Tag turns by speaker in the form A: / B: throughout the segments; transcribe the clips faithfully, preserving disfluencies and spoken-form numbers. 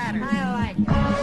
A: pattern.
B: I like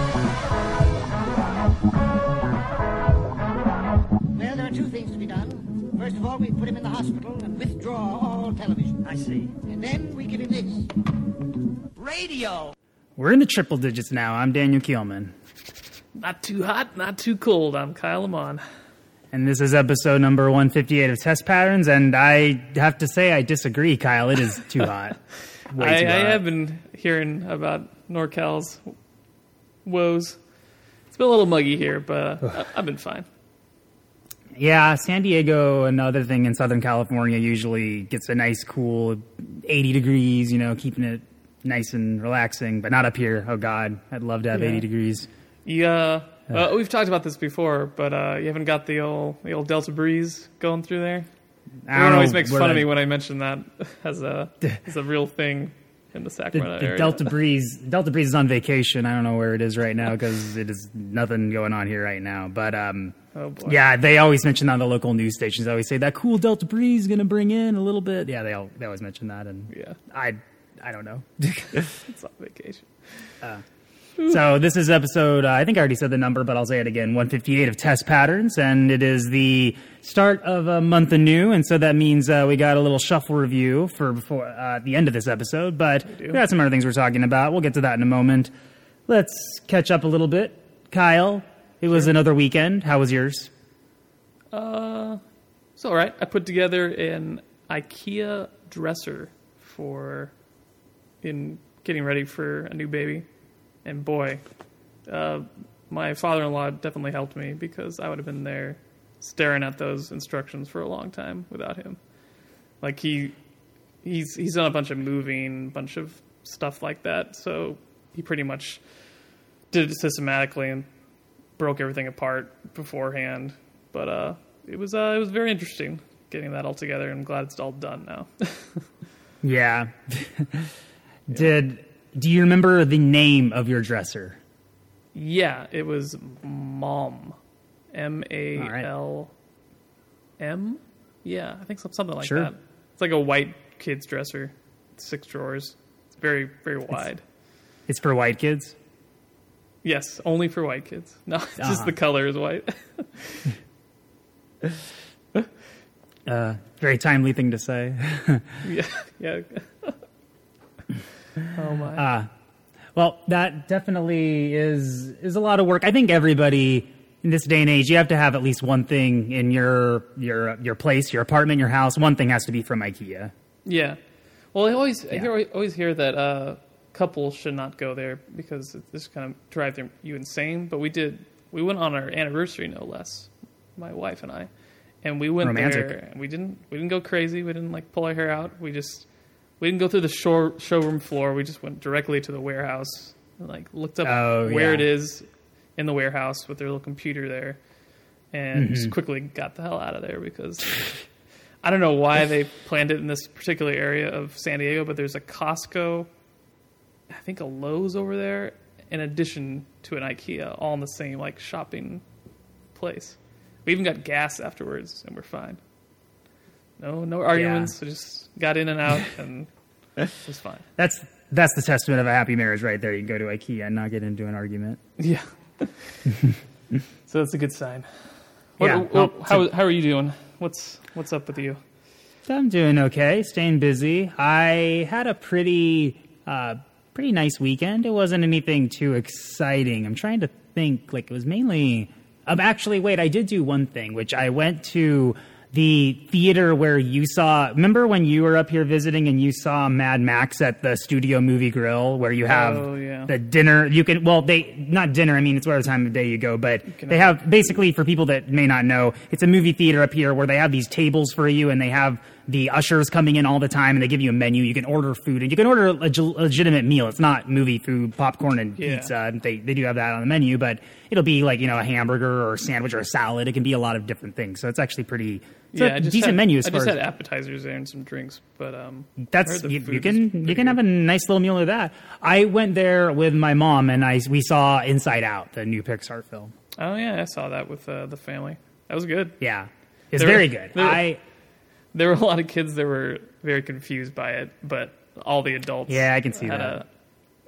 B: it. Well, there are two things to be done. First of all, we put him in the hospital and withdraw all television.
A: I see.
B: And then we give him this.
A: Radio.
C: We're in the triple digits now. I'm Daniel Keelman.
D: Not too hot, not too cold. I'm Kyle Lamont.
C: And this is episode number one fifty-eight of Test Patterns, and I have to say I disagree, Kyle. It is too hot. Way
D: I,
C: too
D: I
C: hot.
D: have been hearing about NorCal's woes. It's been a little muggy here, but uh, I've been fine.
C: Yeah, San Diego, another thing in Southern California, usually gets a nice cool eighty degrees, you know, keeping it nice and relaxing, but not up here. Oh, God, I'd love to have
D: Yeah.
C: eighty degrees.
D: Yeah, uh, we've talked about this before, but uh, you haven't got the old the old Delta breeze going through there.
C: I
D: Everyone
C: don't
D: always
C: know
D: makes
C: where
D: fun of
C: that-
D: me when I mention that as a as a real thing in the
C: The,
D: Sacramento
C: the
D: area.
C: Delta Breeze, Delta Breeze is on vacation. I don't know where it is right now because it is nothing going on here right now. But um,
D: Oh boy.
C: yeah, they always mention that on the local news stations. They always say that cool Delta Breeze is going to bring in a little bit. Yeah, they all, they always mention that, and
D: Yeah,
C: I I don't know.
D: it's on vacation.
C: So this is episode, uh, I think I already said the number, but I'll say it again, one fifty-eight of Test Patterns, and it is the start of a month anew, and so that means uh, we got a little shuffle review for before uh, the end of this episode, but we,
D: do.
C: got some other things we're talking about. We'll get to that in a moment. Let's catch up a little bit. Kyle, it was another weekend. How was yours?
D: Uh, it's all right. I put together an IKEA dresser for in getting ready for a new baby, and boy, uh, my father-in-law definitely helped me because I would have been there staring at those instructions for a long time without him. Like he, he's he's done a bunch of moving, bunch of stuff like that, so he pretty much did it systematically and broke everything apart beforehand. But uh, it was uh, it was very interesting getting that all together. I'm glad it's all done now.
C: Yeah. Did do you remember the name of your dresser?
D: Yeah, it was Mom, M A L M. Yeah, I think some- something like
C: Sure.
D: that. It's like a white kid's dresser, six drawers. It's very very wide.
C: It's for white kids?
D: Yes, only for white kids. No, it's
C: Uh-huh.
D: just the color is white.
C: Uh, very timely thing to say.
D: yeah, yeah. Oh my.
C: Uh, well, that definitely is is a lot of work. I think everybody in this day and age, you have to have at least one thing in your your your place, your apartment, your house. One thing has to be from IKEA.
D: Yeah. Well, I always I
C: Yeah.
D: hear, always hear that uh, couples should not go there because it just kind of drive them, you insane. But we did. We went on our anniversary, no less. My wife and I, and we went
C: Romantic.
D: there. And we didn't. We didn't go crazy. We didn't like pull our hair out. We just. We didn't go through the show, showroom floor. We just went directly to the warehouse. And, like looked up
C: Oh,
D: where
C: yeah.
D: it is in the warehouse with their little computer there, and
C: Mm-hmm.
D: just quickly got the hell out of there because. I don't know why they planned it in this particular area of San Diego, but there's a Costco, I think a Lowe's over there, in addition to an IKEA, all in the same like shopping place. We even got gas afterwards, and we're fine. No, no arguments. I just got in and out, and it was fine.
C: That's that's the testament of a happy marriage, right there. You can go to IKEA and not get into an argument.
D: Yeah. So that's a good sign. What,
C: Yeah,
D: what-
C: well,
D: how how are you doing? What's what's up with you?
C: I'm doing okay, staying busy. I had a pretty uh, pretty nice weekend. It wasn't anything too exciting. I'm trying to think. Like it was mainly. Um, actually, wait. I did do one thing, which I went to the theater where you saw. Remember when you were up here visiting and you saw Mad Max at the Studio Movie Grill, where you have
D: Oh, yeah.
C: the dinner. You can well, they not dinner. I mean, it's whatever time of day you go, but
D: can
C: they have basically for people that may not know, it's a movie theater up here where they have these tables for you and they have the ushers coming in all the time and they give you a menu. You can order food and you can order a leg- legitimate meal. It's not movie food, popcorn and
D: Yeah.
C: pizza. They they do have that on the menu, but it'll be like, you know, a hamburger or a sandwich or a salad. It can be a lot of different things. So it's actually pretty it's
D: yeah,
C: a
D: I just
C: decent
D: had,
C: menu as
D: I
C: far
D: just
C: as
D: had appetizers there and some drinks, but um, I
C: that's
D: heard the
C: you,
D: food
C: you
D: was
C: can you
D: pretty
C: can have a
D: good.
C: nice little meal of that. I went there with my mom and I we saw Inside Out, the new Pixar film.
D: Oh yeah, I saw that with uh, the family. That was good.
C: Yeah, it's
D: There were-
C: very good.
D: there-
C: I
D: There were a lot of kids that were very confused by it, but all the adults.
C: Yeah, I can see
D: had
C: that.
D: A,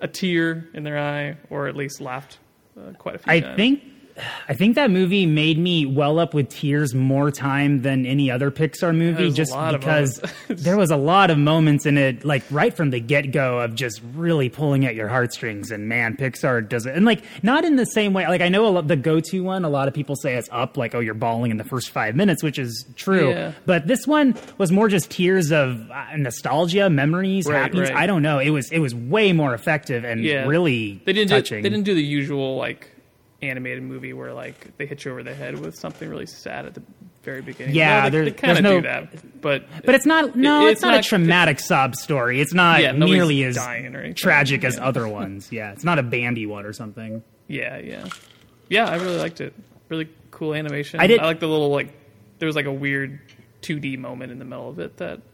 D: a tear in their eye, or at least laughed uh, quite a few
C: I
D: times.
C: think I think that movie made me well up with tears more time than any other Pixar movie,
D: There's a
C: just
D: lot of
C: because
D: moments.
C: there was a lot of moments in it, like right from the get-go, of just really pulling at your heartstrings. And man, Pixar does it. And like, not in the same way, like I know a lot, the go-to one, a lot of people say it's Up, like, oh, you're bawling in the first five minutes, which is true.
D: Yeah.
C: But this one was more just tears of uh, nostalgia, memories,
D: Right,
C: happenings.
D: right.
C: I don't know. It was, it was way more effective and
D: Yeah.
C: really
D: They didn't
C: touching.
D: do they didn't do the usual like animated movie where like they hit you over the head with something really sad at the very beginning.
C: Yeah,
D: no,
C: there-
D: they, they kind
C: there's
D: of
C: no-
D: do that, but
C: But it's not. No,
D: it-
C: it's, not, a traumatic sob story. It's not
D: Yeah, nobody's
C: nearly as
D: dying or anything.
C: tragic as
D: Yeah.
C: other ones. Yeah, it's not a Bambi one or something.
D: Yeah, yeah, yeah. I really liked it. Really cool animation.
C: I did-
D: I like the little like. There was like a weird two D moment in the middle of it that.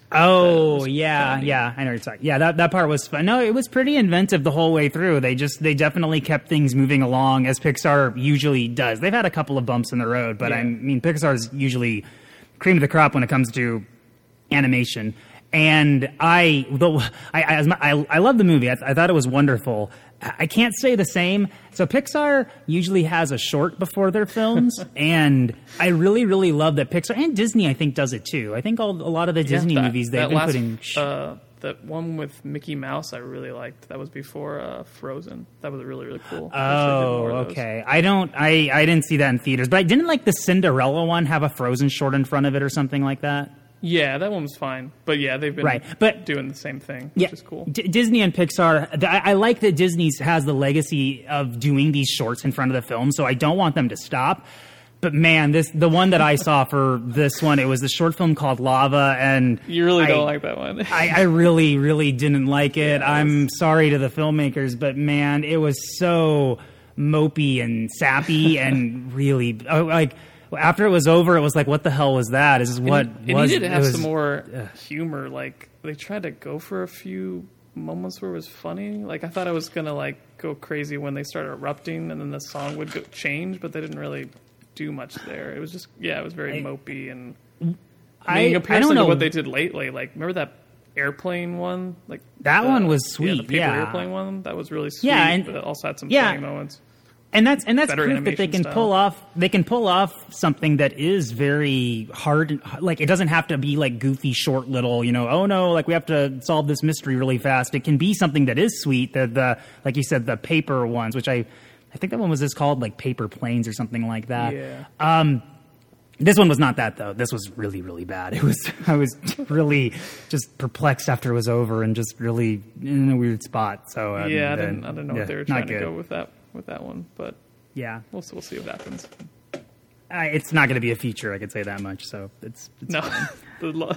C: Oh
D: was
C: yeah,
D: funny.
C: yeah. I know what you're talking. Yeah, that that part was fun. No, it was pretty inventive the whole way through. They just they definitely kept things moving along as Pixar usually does. They've had a couple of bumps in the road, but
D: Yeah.
C: I mean Pixar's usually cream of the crop when it comes to animation. And I, the, I, I, I, I love the movie. I, I thought it was wonderful. I can't say the same. So Pixar usually has a short before their films, and I really, really love that Pixar and Disney. I think does it too. I think all, a lot of the Disney
D: Yeah, that-
C: movies they've
D: that
C: been
D: last,
C: putting. Sh-
D: uh, that one with Mickey Mouse I really liked. That was before uh, Frozen. That was really really cool. Wish they did
C: oh,
D: more of those.
C: okay. I don't. I, I didn't see that in theaters, but I didn't like the Cinderella one have a Frozen short in front of it or something like that.
D: Yeah, that one was fine. But yeah, they've been
C: Right, but-
D: doing the same thing,
C: Yeah,
D: which is cool.
C: D- Disney and Pixar. th- I, I like that Disney has the legacy of doing these shorts in front of the film, so I don't want them to stop. But man, this the one that I saw for this one, it was the short film called Lava, and
D: You really
C: I,
D: don't like that one.
C: I, I really, really didn't like it.
D: Yeah, it
C: I'm sorry to the filmmakers, but man, it was so mopey and sappy and really oh, like. After it was over, it was like, what the hell was that? Is this what
D: it, it
C: was
D: needed to
C: it
D: have
C: was-
D: some more humor. Like they tried to go for a few moments where it was funny. Like I thought I was gonna like go crazy when they started erupting, and then the song would go, change, but they didn't really do much there. It was just yeah, it was very
C: I-
D: mopey and.
C: I,
D: I mean, in
C: I
D: comparison
C: don't know.
D: to what they did lately, like remember that airplane one? Like
C: That
D: the-
C: one was
D: Yeah,
C: sweet,
D: the paper
C: yeah.
D: airplane one that was really sweet.
C: Yeah, and-
D: but it also had some
C: yeah.
D: funny moments.
C: And that's and that's
D: Better
C: proof that they
D: animation
C: can
D: style.
C: pull off they can pull off something that is very hard. Like it doesn't have to be like goofy, short, little. You know, oh no, like we have to solve this mystery really fast. It can be something that is sweet. The the like you said, the paper ones, which I I think that one was just called like Paper Planes or something like that.
D: Yeah.
C: Um, this one was not that though. This was really really bad. It was I was really just perplexed after it was over and just really in a weird spot. So um,
D: yeah, I
C: the-
D: didn't. I don't know
C: yeah,
D: what they were
C: not
D: trying to
C: good.
D: go with that with that one, but
C: Yeah.
D: we'll we'll see what happens.
C: Uh, it's not going to be a feature, I could say that much. So it's, it's
D: No, the, lo-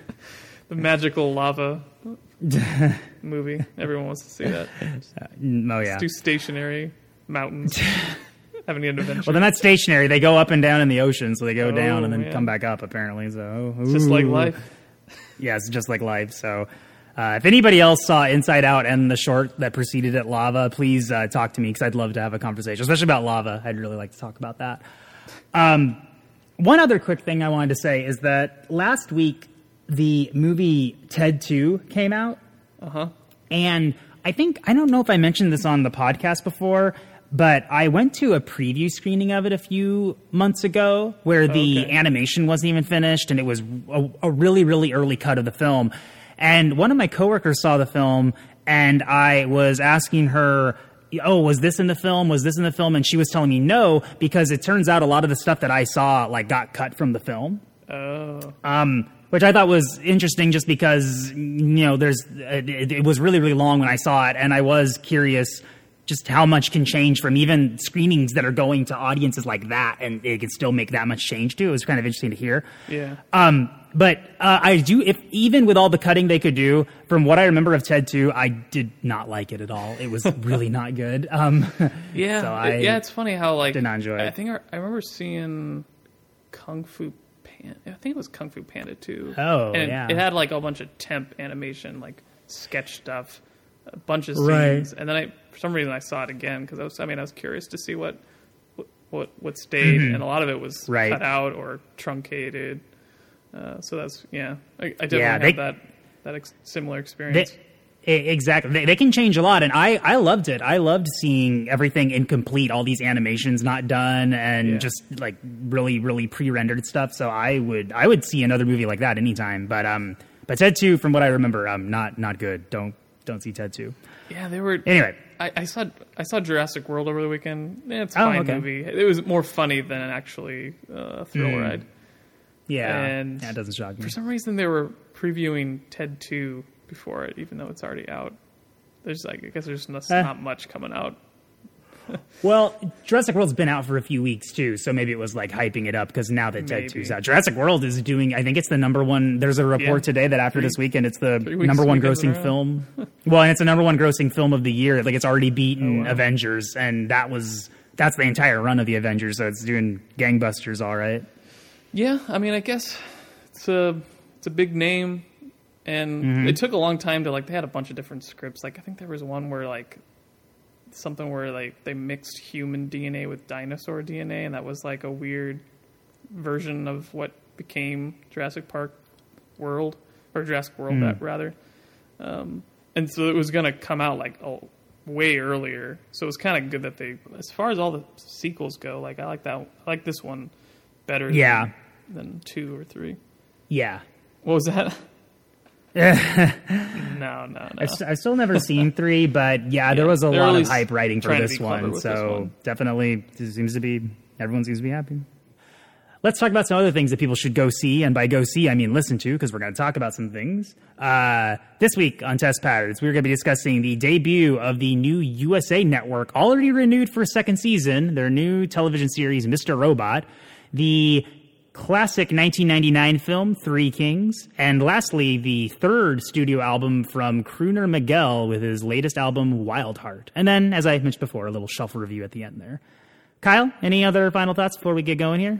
D: the magical lava movie. Everyone wants to see that.
C: mm, oh yeah.
D: Do stationary mountains, having an adventure.
C: Well, they're not stationary. They go up and down in the ocean, so they go
D: Oh,
C: down and then
D: yeah.
C: come back up. Apparently, so
D: It's just like
C: ooh.
D: life.
C: Yeah, it's just like life. So. Uh, if anybody else saw Inside Out and the short that preceded it, Lava, please uh, talk to me because I'd love to have a conversation, especially about Lava. I'd really like to talk about that. Um, one other quick thing I wanted to say is that last week the movie Ted two came out.
D: Uh-huh.
C: And I think, I don't know if I mentioned this on the podcast before, but I went to a preview screening of it a few months ago where the
D: Okay.
C: animation wasn't even finished and it was a, a really, really early cut of the film. And one of my coworkers saw the film and I was asking her, oh, was this in the film? Was this in the film? And she was telling me no, because it turns out a lot of the stuff that I saw like got cut from the film.
D: Oh,
C: Um, which I thought was interesting just because, you know, there's, it, it was really, really long when I saw it, and I was curious just how much can change from even screenings that are going to audiences like that, and it can still make that much change too. It was kind of interesting to hear.
D: yeah.
C: Um, but uh, I do, if even with all the cutting they could do, from what I remember of Ted two, I did not like it at all. It was really not good. Um,
D: Yeah,
C: so
D: it-
C: I
D: yeah. It's funny how like
C: did not enjoy
D: I
C: it.
D: think I, I remember seeing Kung Fu Panda. I think it was Kung Fu Panda two.
C: Oh,
D: and it,
C: yeah.
D: it had like a bunch of temp animation, like sketch stuff, a bunch of
C: Right.
D: scenes, and then I for some reason I saw it again because I was I mean I was curious to see what what what stayed, and a lot of it was
C: Mm-hmm. Right.
D: cut out or truncated. Uh, so that's yeah, I, I definitely
C: Yeah,
D: had
C: they-
D: that that ex- similar experience.
C: They, Exactly. They, they can change a lot, and I, I loved it. I loved seeing everything incomplete, all these animations not done, and
D: Yeah.
C: just like really, really pre-rendered stuff. So I would I would see another movie like that anytime. But um, but Ted two, from what I remember, um, not not good. Don't don't see Ted two.
D: Yeah, they were.
C: Anyway,
D: I, I saw I saw Jurassic World over the weekend. Eh, it's a
C: Oh,
D: fine
C: okay.
D: movie. It was more funny than actually uh, a thrill
C: Mm.
D: ride.
C: yeah,
D: And
C: yeah, it doesn't shock me.
D: For some reason, they were previewing Ted two before it, even though it's already out. There's like I guess there's not,
C: Eh.
D: not much coming out.
C: Well, Jurassic World's been out for a few weeks too, so maybe it was like hyping it up because now that Ted
D: Maybe.
C: two's out, Jurassic World is doing. I think it's the number one. There's a report
D: Yeah.
C: today that after
D: Three-
C: this weekend, it's the
D: three weeks
C: number one
D: weekends in a
C: grossing
D: row.
C: film. Well, and it's the number one grossing film of the year. Like it's already beaten
D: Oh, wow.
C: Avengers, and that was that's the entire run of the Avengers. So it's doing gangbusters, all right.
D: Yeah, I mean, I guess it's a it's a big name, and
C: Mm-hmm.
D: it took a long time to like. They had a bunch of different scripts. Like I think there was one where like something where like they mixed human D N A with dinosaur D N A, and that was like a weird version of what became Jurassic Park World or Jurassic World,
C: Mm.
D: that rather. Um, and so it was gonna come out like oh, way earlier. So it was kind of good that they, as far as all the sequels go, like I like that. I like this one better.
C: Yeah.
D: Than, than two or three.
C: Yeah.
D: What was that? no, no, no.
C: I've, st- I've still never seen three, but yeah, there
D: Yeah,
C: was a
D: they're at
C: lot of
D: least
C: hype writing for
D: trying to
C: this
D: be clever
C: one.
D: with
C: So
D: this one.
C: definitely, it seems to be everyone seems to be happy. Let's talk about some other things that people should go see, and by go see, I mean listen to, because we're going to talk about some things. Uh, this week on Test Patterns, we're going to be discussing the debut of the new U S A Network, already renewed for a second season, their new television series, Mister Robot, the classic nineteen ninety-nine film, Three Kings, and lastly, the third studio album from crooner Miguel with his latest album, Wild Heart. And then, as I mentioned before, a little shelf review at the end there. Kyle, any other final thoughts before we get going here?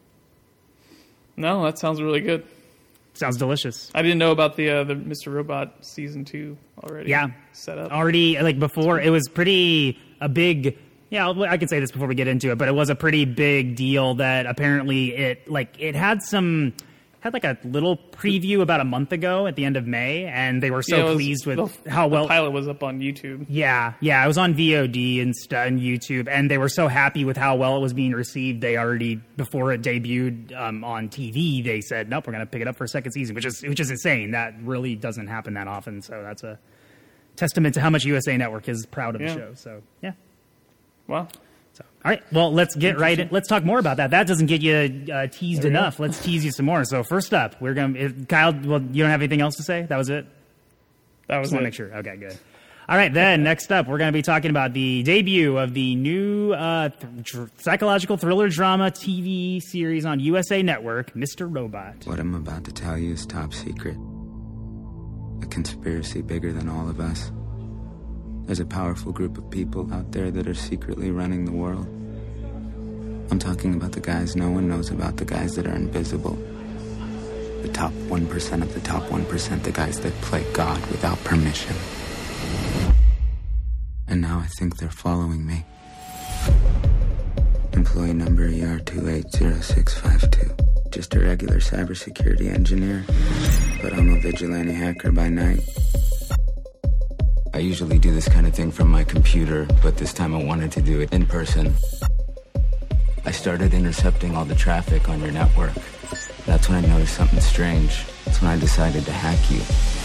D: No, that sounds really good.
C: Sounds delicious.
D: I didn't know about the uh, the Mister Robot season two already.
C: Yeah.
D: set up.
C: Already, like before, it was pretty a big. Yeah, I could say this before we get into it, but it was a pretty big deal that apparently it like it had some had like a little preview about a month ago at the end of May, and they were so
D: Yeah, it was-
C: pleased with
D: the,
C: how well
D: the pilot was up on YouTube.
C: Yeah, yeah, I was on V O D and st- and YouTube, and they were so happy with how well it was being received. They already, before it debuted um, on T V, they said, "Nope, we're going to pick it up for a second season," which is which is insane. That really doesn't happen that often. So that's a testament to how much U S A Network is proud of
D: Yeah.
C: the show. So yeah.
D: Wow.
C: So all right, well, let's get right in. Let's talk more about that. That doesn't get you uh, teased
D: There we
C: enough. Let's tease you some more. So first up, we're going to Kyle. Well, you don't have anything else to say? That was it.
D: That was
C: Just want to
D: it.
C: make sure. Okay, good. All right, then next up, we're going to be talking about the debut of the new uh, th- dr- psychological thriller drama T V series on U S A Network, Mister Robot.
A: What I'm about to tell you is top secret. A conspiracy bigger than all of us. There's a powerful group of people out there that are secretly running the world. I'm talking about the guys no one knows about, the guys that are invisible. The top one percent of the top one percent, the guys that play God without permission. And now I think they're following me. Employee number E R two eight zero six five two. Just a regular cybersecurity engineer, but I'm a vigilante hacker by night. I usually do this kind of thing from my computer, but this time I wanted to do it in person. I started intercepting all the traffic on your network. That's when I noticed something strange. That's when I decided to hack you.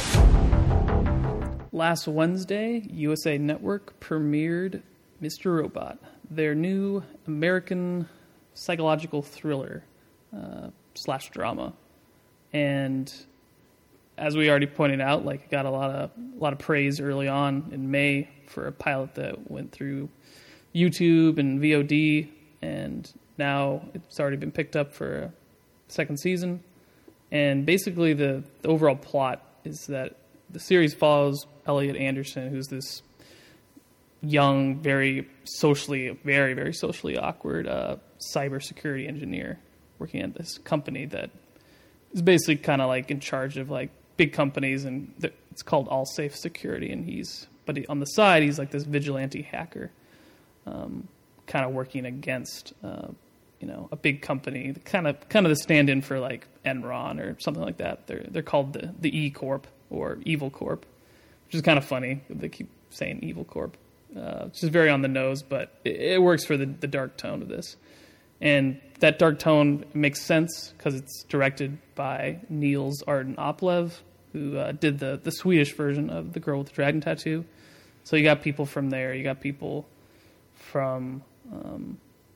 D: Last Wednesday, U S A Network premiered Mister Robot, their new American psychological thriller uh, slash drama. And as we already pointed out, like it got a lot of a lot of praise early on in May for a pilot that went through YouTube and V O D, and now it's already been picked up for a second season. And basically, the, the overall plot is that the series follows Elliot Anderson, who's this young, very socially, very very socially awkward uh, cybersecurity engineer working at this company that is basically kind of like in charge of like big companies, and it's called All Safe Security. And he's, but he, on the side, he's like this vigilante hacker, um, kind of working against, uh, you know, a big company, kind of kind of the stand-in for like Enron or something like that. They're they're called the the E Corp or Evil Corp which is kind of funny. They keep saying Evil Corp. Uh, which is very on the nose, but it, it works for the, the dark tone of this. And that dark tone makes sense because it's directed by Niels Arden Oplev, who uh, did the, the Swedish version of The Girl with the Dragon Tattoo. So you got people from there. You got people from, um,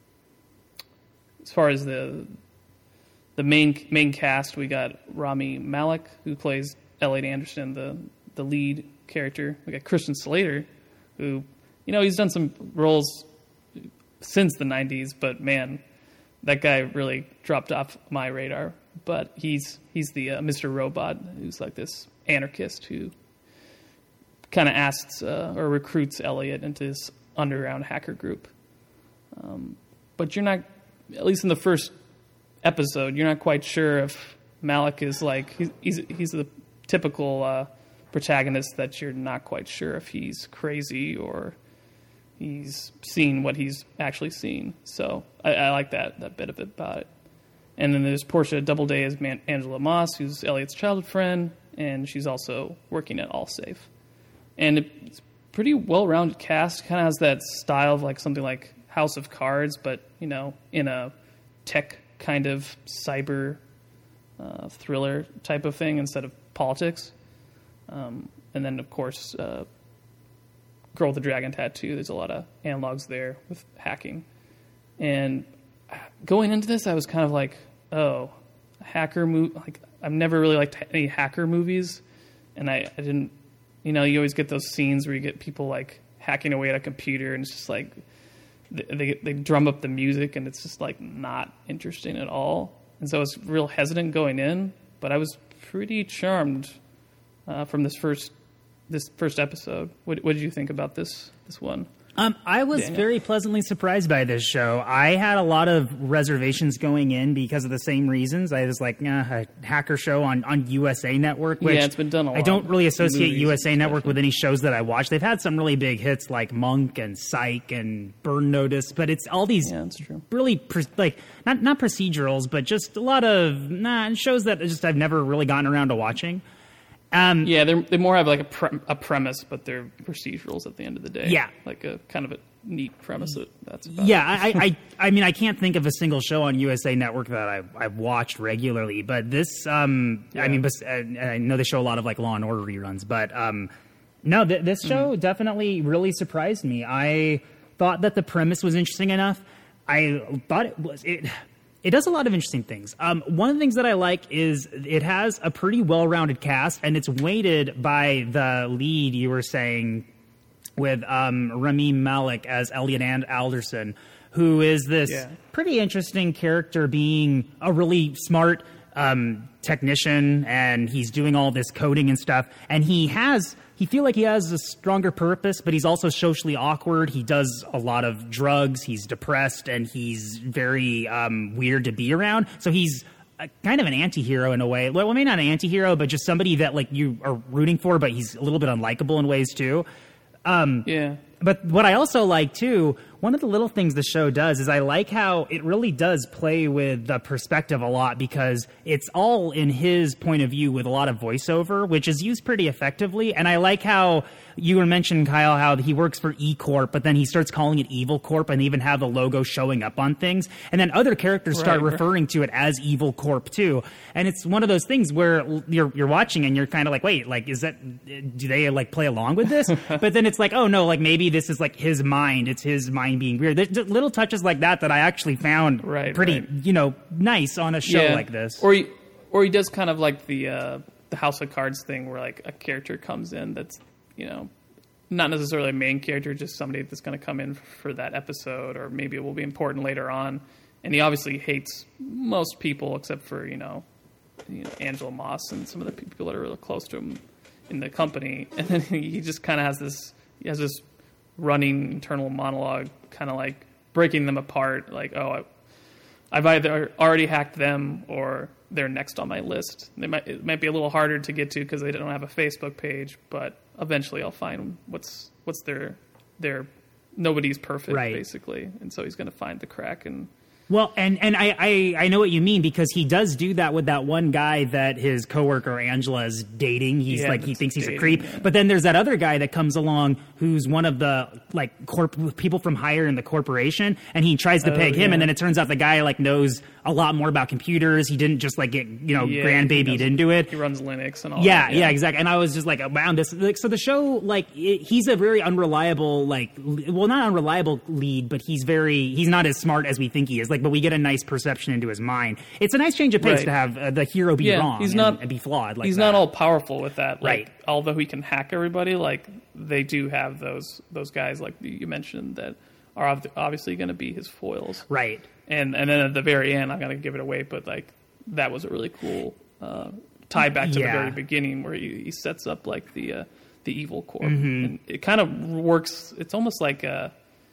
D: as far as the the main main cast, we got Rami Malek, who plays Elliot Anderson, the, the lead character. We got Christian Slater, who... You know, he's done some roles since the nineties, but man, that guy really dropped off my radar. But he's he's the uh, Mister Robot, who's like this anarchist who kind of asks uh, or recruits Elliot into this underground hacker group. Um, but you're not, at least in the first episode, you're not quite sure if Malik is like, he's he's, he's the typical uh, protagonist that you're not quite sure if he's crazy or he's seen what he's actually seen. So I, I like that that bit of it about it. And then there's Portia Doubleday as Man- Angela Moss, who's Elliot's childhood friend, and she's also working at Allsafe. And it's pretty well-rounded cast. Kind of has that style of like something like House of Cards, but you know, in a tech kind of cyber uh, thriller type of thing instead of politics. Um, and then of course. Uh, Girl with the Dragon Tattoo. There's a lot of analogs there with hacking. And going into this, I was kind of like, oh, hacker movie. Like, I've never really liked any hacker movies. And I, I didn't, you know, you always get those scenes where you get people like hacking away at a computer and it's just like, they, they, they drum up the music and it's just like not interesting at all. And so I was real hesitant going in, but I was pretty charmed uh, from this first this first episode. What, what did you think about this this one?
C: Um, I was
D: Daniel?
C: very pleasantly surprised by this show. I had a lot of reservations going in because of the same reasons. I was like, nah, a hacker show on, on U S A Network, which
D: yeah, it's been done a lot.
C: I don't really associate
D: Movies,
C: U S A Network
D: especially.
C: with any shows that I watch. They've had some really big hits like Monk and Psych and Burn Notice, but it's all these
D: Yeah, that's true.
C: really pre- like not not procedurals, but just a lot of nah, shows that just I've never really gotten around to watching. Um,
D: Yeah, they they more have like a pre- a premise, but they're procedurals at the end of the day.
C: Yeah.
D: like a kind of a neat premise. That, that's about
C: Yeah,
D: it.
C: I, I, I mean, I can't think of a single show on U S A Network that I've, I've watched regularly, but this, um, I
D: Yeah.
C: mean, bes- and I know they show a lot of like Law and Order reruns, but um, no, th- this show
D: Mm-hmm.
C: definitely really surprised me. I thought that the premise was interesting enough. I thought it was it. It does a lot of interesting things. Um, one of the things that I like is it has a pretty well-rounded cast, and it's weighted by the lead you were saying with um, Rami Malek as Elliot and Alderson, who is this
D: Yeah.
C: pretty interesting character, being a really smart um, technician, and he's doing all this coding and stuff. And he has, he feel like he has a stronger purpose, but he's also socially awkward. He does a lot of drugs. He's depressed, and he's very um, weird to be around. So he's a, kind of an anti-hero in a way. Well, maybe not an anti-hero, but just somebody that like you are rooting for, but he's a little bit unlikable in ways too. Um,
D: yeah.
C: But what I also like, too, one of the little things the show does is I like how it really does play with the perspective a lot, because it's all in his point of view with a lot of voiceover, which is used pretty effectively. And I like how you were mentioning, Kyle, how he works for E Corp, but then he starts calling it Evil Corp and even have the logo showing up on things. And then other characters start
D: Right, right.
C: referring to it as Evil Corp, too. And it's one of those things where you're you're watching and you're kind of like, wait, like, is that, do they like play along with this? But then it's like, oh no, like maybe this is like his mind. It's his mind being weird. There's just little touches like that that I actually found
D: Right,
C: pretty,
D: right.
C: you know, nice on a show
D: Yeah.
C: like this.
D: Or he, or he does kind of like the uh, the House of Cards thing, where like a character comes in that's, you know, not necessarily a main character, just somebody that's going to come in for that episode, or maybe it will be important later on. And he obviously hates most people except for, you know, you know Angela Moss and some of the people that are really close to him in the company. And then he just kind of has this, he has this running internal monologue, kind of like breaking them apart. Like, oh, I, I've either already hacked them or they're next on my list. They might, it might be a little harder to get to because they don't have a Facebook page, but eventually I'll find what's what's their their nobody's perfect,
C: Right.
D: basically. And so he's going to find the crack and
C: Well, and, and I, I, I know what you mean, because he does do that with that one guy that his coworker Angela is dating. He's
D: Yeah,
C: like, he
D: that's
C: thinks he's
D: dating,
C: a creep.
D: yeah.
C: But then there's that other guy that comes along who's one of the like corp- people from higher in the corporation, and he tries to
D: Oh,
C: peg him,
D: yeah.
C: and then it turns out the guy like knows a lot more about computers. He didn't just like get, you know,
D: Yeah,
C: grandbabied
D: he does-
C: into it.
D: He runs Linux and all
C: Yeah,
D: that.
C: yeah, exactly. And I was just like, wow, this like so the show like it, he's a very unreliable like l- well not unreliable lead, but he's very he's not as smart as we think he is. Like, but we get a nice perception into his mind. It's a nice change of pace
D: Right.
C: to have uh, the hero be
D: Yeah,
C: wrong
D: he's
C: and,
D: not-
C: and be flawed. Like
D: He's
C: that.
D: not all powerful with that. Like,
C: Right.
D: although he can hack everybody, like they do have those those guys like you mentioned that are ob- obviously going to be his foils.
C: right.
D: And and then at the very end, I'm going to give it away, but like that was a really cool uh, tie back to
C: Yeah.
D: the very beginning where he, he sets up like the uh, the evil corp.
C: Mm-hmm.
D: And it kind of works. It's almost like a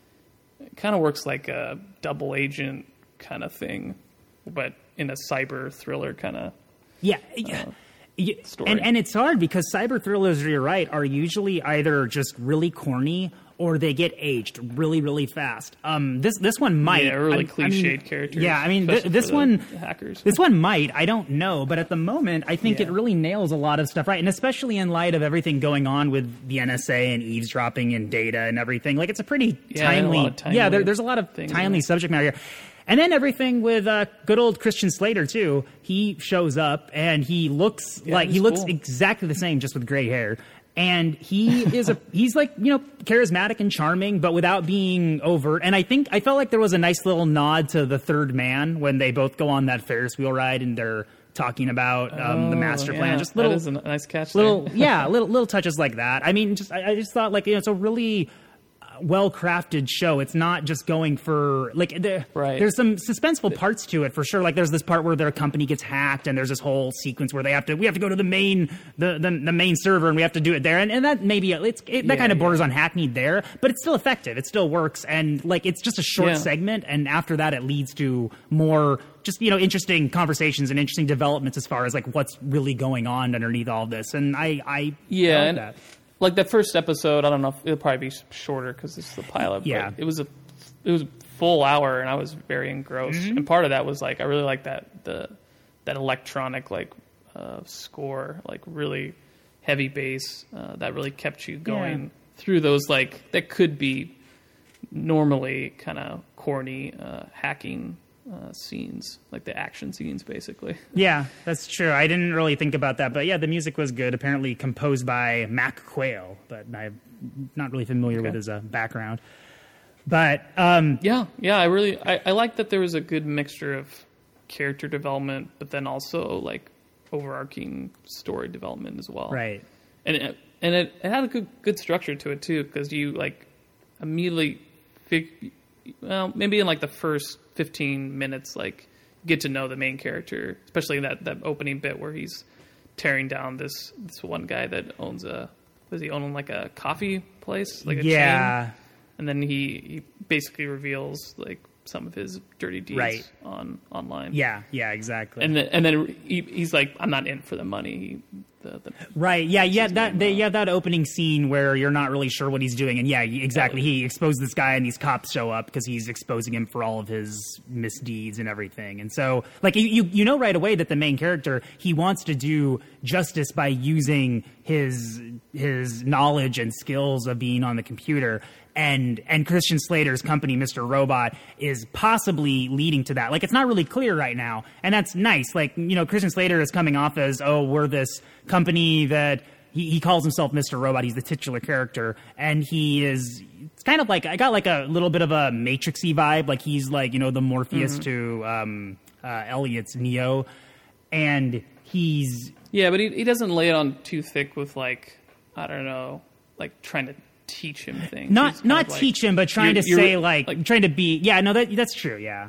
D: it kind of works like a double agent kind of thing, but in a cyber thriller kind of.
C: Yeah. yeah. Yeah,
D: story.
C: And and it's hard because cyber thrillers, you're right, are usually either just really corny or they get aged really, really fast. Um, this this one might.
D: Yeah, really
C: I- I mean,
D: cliched characters.
C: Yeah, I mean, th-
D: especially
C: this
D: for the
C: one,
D: hackers.
C: this one might. I don't know, but at the moment, I think
D: Yeah.
C: it really nails a lot of stuff right, and especially in light of everything going on with the N S A and eavesdropping and data and everything. Like, it's a pretty
D: Yeah, and a
C: timely.
D: lot of timely
C: yeah, there, there's a lot of
D: things in
C: timely
D: it.
C: subject matter here. And then everything with uh, good old Christian Slater too. He shows up and he looks
D: Yeah,
C: like he
D: he's
C: looks
D: cool.
C: exactly the same, just with gray hair. And he is a he's like, you know, charismatic and charming, but without being overt. And I think I felt like there was a nice little nod to The Third Man when they both go on that Ferris wheel ride and they're talking about um, the
D: Oh,
C: master
D: yeah,
C: plan. Just little
D: that is a nice catch.
C: little
D: there.
C: yeah, little little touches like that. I mean, just I, I just thought like, you know, it's a really well crafted show. It's not just going for like there,
D: Right.
C: there's some suspenseful parts to it for sure. Like there's this part where their company gets hacked and there's this whole sequence where they have to we have to go to the main the the, the main server and we have to do it there, and, and that maybe it's it, that
D: Yeah,
C: kind of borders
D: yeah.
C: on hackneyed there, but it's still effective. It still works, and like it's just a short
D: Yeah.
C: segment, and after that it leads to more just, you know, interesting conversations and interesting developments as far as like what's really going on underneath all this. And I I
D: Yeah,
C: love
D: and
C: that.
D: like that first episode, I don't know if it'll probably be shorter because it's the pilot.
C: Yeah.
D: but it was a it was a full hour, and I was very engrossed.
C: Mm-hmm.
D: And part of that was like I really like that the that electronic like uh, score, like really heavy bass uh, that really kept you going
C: Yeah.
D: through those like that could be normally kind of corny uh, hacking uh, scenes, like the action scenes, basically.
C: Yeah, that's true. I didn't really think about that, but yeah, the music was good. Apparently composed by Mac Quayle, but I'm not really familiar
D: Okay.
C: with his uh, background. But um,
D: Yeah, yeah, I really I, I like that there was a good mixture of character development, but then also like overarching story development as well.
C: right,
D: and it, and it, it had a good good structure to it too, because you like immediately fig- well maybe in like the first fifteen minutes like get to know the main character, especially that that opening bit where he's tearing down this this one guy that owns a does he own like a coffee place, like a
C: yeah,
D: chain? And then he, he basically reveals like some of his dirty deeds
C: Right.
D: on online.
C: yeah, yeah, exactly.
D: And then, and then he, he's like, I'm not in it for the money. He, the, the,
C: Right. Yeah. Yeah.
D: his
C: That.
D: name,
C: They,
D: uh,
C: yeah. That opening scene where you're not really sure what he's doing, and yeah, exactly. He exposed this guy, and these cops show up because he's exposing him for all of his misdeeds and everything. And so, like, you, you you know right away that the main character, he wants to do justice by using his his knowledge and skills of being on the computer. And and Christian Slater's company, Mister Robot, is possibly leading to that. Like, it's not really clear right now, and that's nice. Like, you know, Christian Slater is coming off as, oh, we're this company that he, he calls himself Mister Robot. He's the titular character, and he is. It's kind of like I got like a little bit of a Matrixy vibe. Like he's like, you know, the Morpheus
D: Mm-hmm.
C: to um, uh, Elliot's Neo, and he's
D: yeah, but he, he doesn't lay it on too thick with like, I don't know, like trying to teach him things. He's
C: not
D: kind
C: not
D: of like-
C: teach him, but trying
D: you're-
C: to
D: you're-
C: say like, trying to be. Yeah, no, that that's true. Yeah.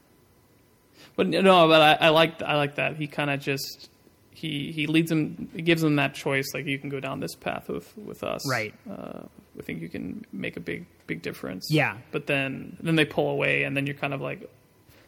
D: But no, but I, I like I like that he kind of just he he leads him, he gives him that choice. Like, you can go down this path with with us,
C: Right.
D: Uh, I think you can make a big big difference.
C: Yeah.
D: But then then they pull away, and then you're kind of like,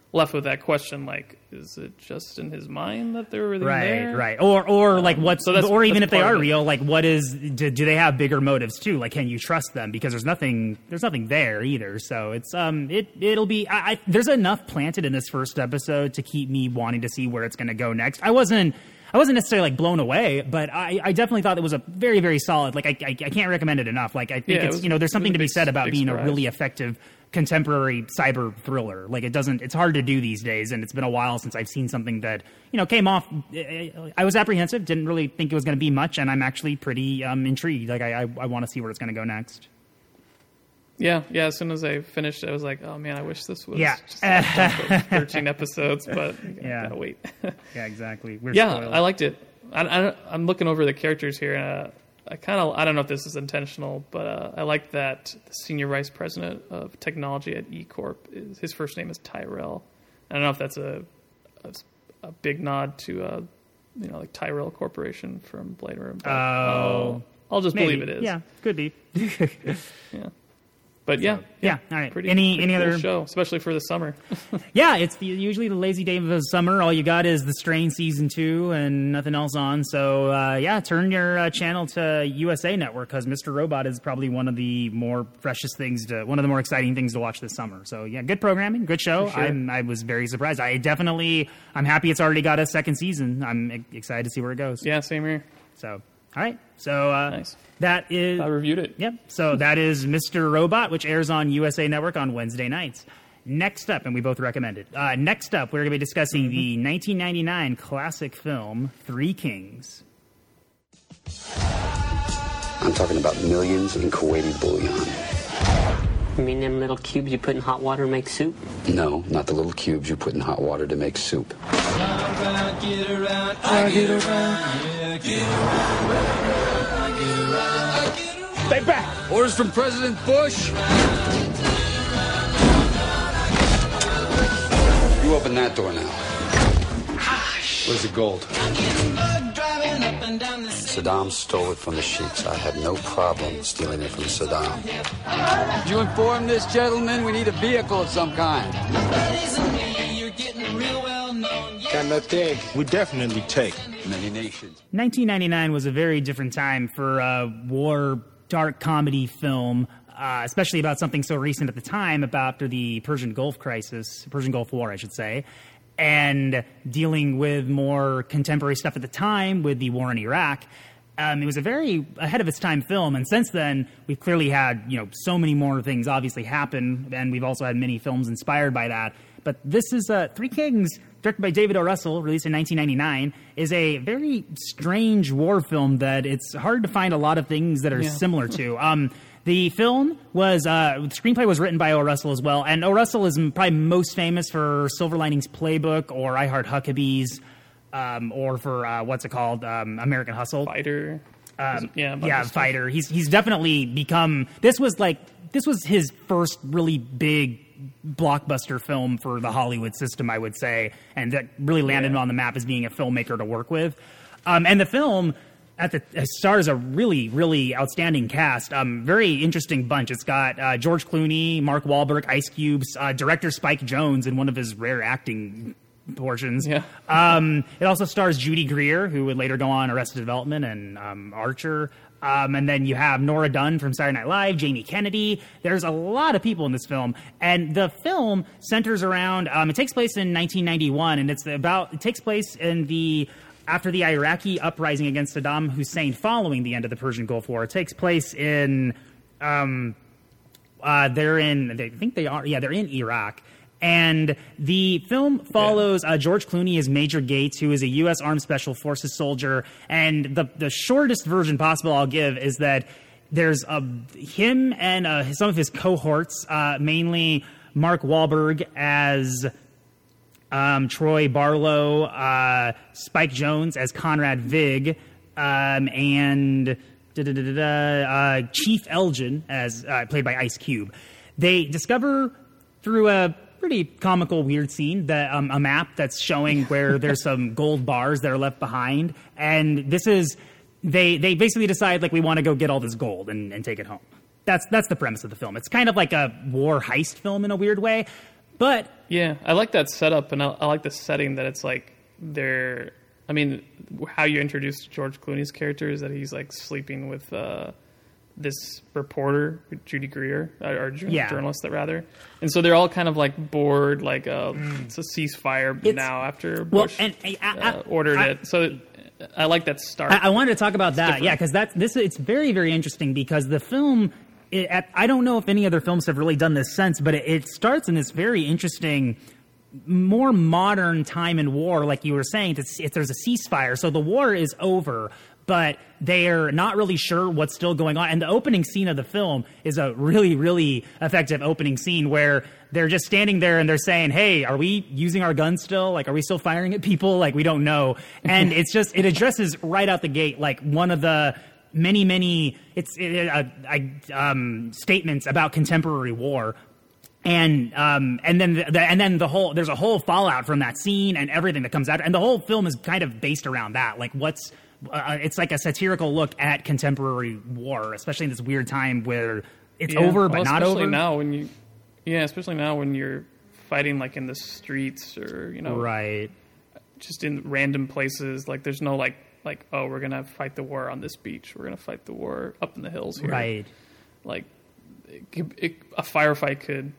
D: left with that question, like, is it just in his mind that they're really
C: right,
D: there?
C: Right, right. Or, or um, like, what's,
D: so
C: or even
D: if
C: they are real, like, what is, do, do they have bigger motives too? Like, can you trust them? Because there's nothing, there's nothing there either. So it's, um, it, it'll be, I, I there's enough planted in this first episode to keep me wanting to see where it's going to go next. I wasn't, I wasn't necessarily like blown away, but I, I definitely thought it was a very, very solid. Like, I, I, I can't recommend it enough. Like, I think
D: yeah,
C: it's,
D: it was,
C: you know, there's something to be
D: big,
C: said about being
D: surprise.
C: a really effective contemporary cyber thriller. Like, it doesn't, it's hard to do these days, and it's been a while since I've seen something that, you know, came off. I was apprehensive, didn't really think it was going to be much, and I'm actually pretty um, intrigued. Like, I, I, I want to see where it's going to go next.
D: Yeah, yeah. As soon as I finished, I was like, "Oh man, I wish this was
C: yeah.
D: just like thirteen episodes." But
C: yeah,
D: gotta wait.
C: yeah, exactly. We're
D: yeah,
C: spoiled.
D: I liked it. I, I, I'm looking over the characters here, and uh, I kind of I don't know if this is intentional, but uh, I like that the senior vice president of technology at E Corp is his first name is Tyrell. I don't know if that's a a, a big nod to uh, you know like Tyrell Corporation from Blade Runner.
C: Oh, uh,
D: I'll just
C: maybe.
D: believe it is.
C: Yeah, could be.
D: yeah. But yeah,
C: so, yeah, all right.
D: Pretty,
C: any
D: pretty
C: any
D: cool
C: other
D: show, especially for the summer?
C: yeah, it's the, usually the lazy day of the summer. All you got is The Strain season two and nothing else on. So uh, yeah, turn your uh, channel to U S A Network because Mister Robot is probably one of the more freshest things to, one of the more exciting things to watch this summer. So yeah, good programming, good show.
D: Sure.
C: I'm, I was very surprised. I definitely, I'm happy it's already got a second season. I'm excited to see where it goes.
D: Yeah, same here.
C: So. All right, so uh,
D: nice.
C: that is...
D: I reviewed it.
C: Yep, so that is Mister Robot, which airs on U S A Network on Wednesday nights. Next up, and we both recommend it, uh, next up, we're going to be discussing mm-hmm. the nineteen ninety-nine classic film, Three Kings.
E: I'm talking about millions in Kuwaiti bullion.
F: You mean them little cubes you put in hot water to make soup?
E: No, not the little cubes you put in hot water to make soup.
G: Around, get around, I get around, yeah, get around, I get around, I get around.
E: Stay back! Orders from President Bush. You open that door now. Where's the gold? Saddam stole it from the sheiks. I have no problem stealing it from Saddam. Did you inform this gentleman we need a vehicle of some kind?
H: Cannot take. We definitely take.
E: Many nations.
C: nineteen ninety-nine was a very different time for a war dark comedy film, uh, especially about something so recent at the time, about after the Persian Gulf crisis, Persian Gulf War, I should say, and dealing with more contemporary stuff at the time with the war in Iraq. Um, it was a very ahead of its time film, and since then we've clearly had, you know, so many more things obviously happen, and we've also had many films inspired by that. But this is uh, Three Kings, directed by David O. Russell, released in nineteen ninety-nine, is a very strange war film that it's hard to find a lot of things that are
D: yeah.
C: similar to. Um, the film was, uh, the screenplay was written by O. Russell as well, and O. Russell is probably most famous for Silver Linings Playbook or I Heart Huckabees, um, or for, uh, what's it called, um, American Hustle.
D: Fighter.
C: Um,
D: yeah,
C: yeah, Fighter. He's he's definitely become, this was like, this was his first really big blockbuster film for the Hollywood system, I would say, and that really landed
D: yeah.
C: him on the map as being a filmmaker to work with. Um, and the film at the it stars a really, really outstanding cast. Um, very interesting bunch. It's got uh, George Clooney, Mark Wahlberg, Ice Cube's uh, director Spike Jonze in one of his rare acting portions.
D: Yeah.
C: um, it also stars Judy Greer, who would later go on Arrested Development and um, Archer. Um, and then you have Nora Dunn from Saturday Night Live, Jamie Kennedy. There's a lot of people in this film. And the film centers around, um, it takes place in nineteen ninety-one, and it's about, it takes place in the, after the Iraqi uprising against Saddam Hussein following the end of the Persian Gulf War. It takes place in, um, uh, they're in, they think they are, yeah, they're in Iraq. And the film follows uh, George Clooney as Major Gates, who is a U S Armed Special Forces soldier. And the the shortest version possible I'll give is that there's uh, him and uh, some of his cohorts, uh, mainly Mark Wahlberg as um, Troy Barlow, uh, Spike Jonze as Conrad Vig, um, and da, da, da, da, da, uh, Chief Elgin, as uh, played by Ice Cube. They discover through a pretty comical, weird scene, that um, a map that's showing where there's some gold bars that are left behind. And this is, they they basically decide, like, we want to go get all this gold and, and take it home. That's that's the premise of the film. It's kind of like a war heist film in a weird way. But
D: Yeah, I like that setup, and I, I like the setting that it's like they're. I mean, how you introduced George Clooney's character is that he's like sleeping with uh, this reporter, Judy Greer, or, or
C: Yeah.
D: journalist, that rather, and so they're all kind of like bored, like uh, it's a ceasefire
C: It's-
D: now after
C: well,
D: Bush
C: and I- I-
D: uh, ordered
C: I-
D: it. So I like that start.
C: I, I wanted to talk about that,
D: different.
C: yeah, because that's this. It's very, very interesting because the film. It, at, I don't know if any other films have really done this since, but it, it starts in this very interesting, more modern time in war, like you were saying. It's, it's, there's a ceasefire, so the war is over, but they're not really sure what's still going on. And the opening scene of the film is a really, really effective opening scene where they're just standing there and they're saying, hey, are we using our guns still? Like, are we still firing at people? Like, we don't know. And it's just, it addresses right out the gate, like one of the many, many it's it, uh, I, um, statements about contemporary war. And um, and then the, the, and then the whole there's a whole fallout from that scene and everything that comes out, and the whole film is kind of based around that. Like, what's uh, it's like a satirical look at contemporary war, especially in this weird time where it's
D: Yeah.
C: over but
D: well,
C: not
D: especially
C: over.
D: now when you, yeah, especially now when you're fighting like in the streets or you know,
C: Right.
D: just in random places. Like, there's no like like oh, we're gonna fight the war on this beach. We're gonna fight the war up in the hills here.
C: Right.
D: Like, it, could- it, a firefight could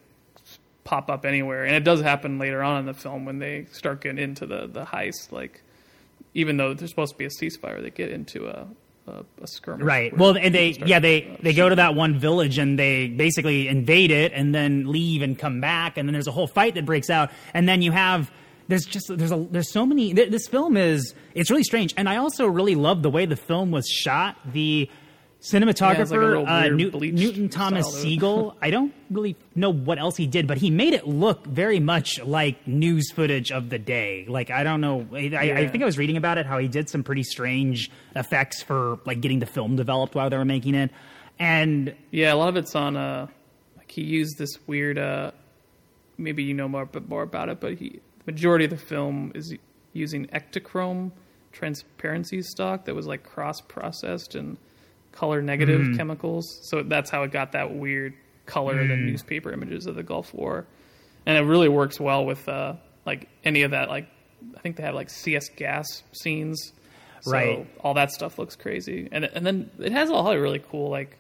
D: pop up anywhere, and it does happen later on in the film when they start getting into the the heist. Like, even though there's supposed to be a ceasefire, they get into a a, a skirmish.
C: Right.
D: where
C: Well, and they
D: people start,
C: yeah they
D: uh,
C: they go to
D: shooting.
C: that one village and they basically invade it and then leave and come back, and then there's a whole fight that breaks out, and then you have there's just there's a there's so many. th- This film is it's really strange, and I also really love the way the film was shot. The cinematographer
D: little
C: uh,
D: weird
C: Newt-
D: bleached
C: Newton Thomas
D: style to it.
C: Siegel. I don't really know what else he did, but he made it look very much like news footage of the day. Like, I don't know. I, I
D: Yeah.
C: think I was reading about it, how he did some pretty strange effects for like getting the film developed while they were making it. And
D: Yeah, a lot of it's on. Uh, like he used this weird. Uh, maybe you know more, bit more about it, but he the majority of the film is using Ektachrome transparency stock that was like cross processed and color negative
C: Mm-hmm.
D: chemicals. So that's how it got that weird color
C: Mm.
D: the newspaper images of the Gulf War, and it really works well with uh, like any of that. Like, I think they have like C S gas scenes. So
C: Right.
D: all that stuff looks crazy, and and then it has a lot of really cool like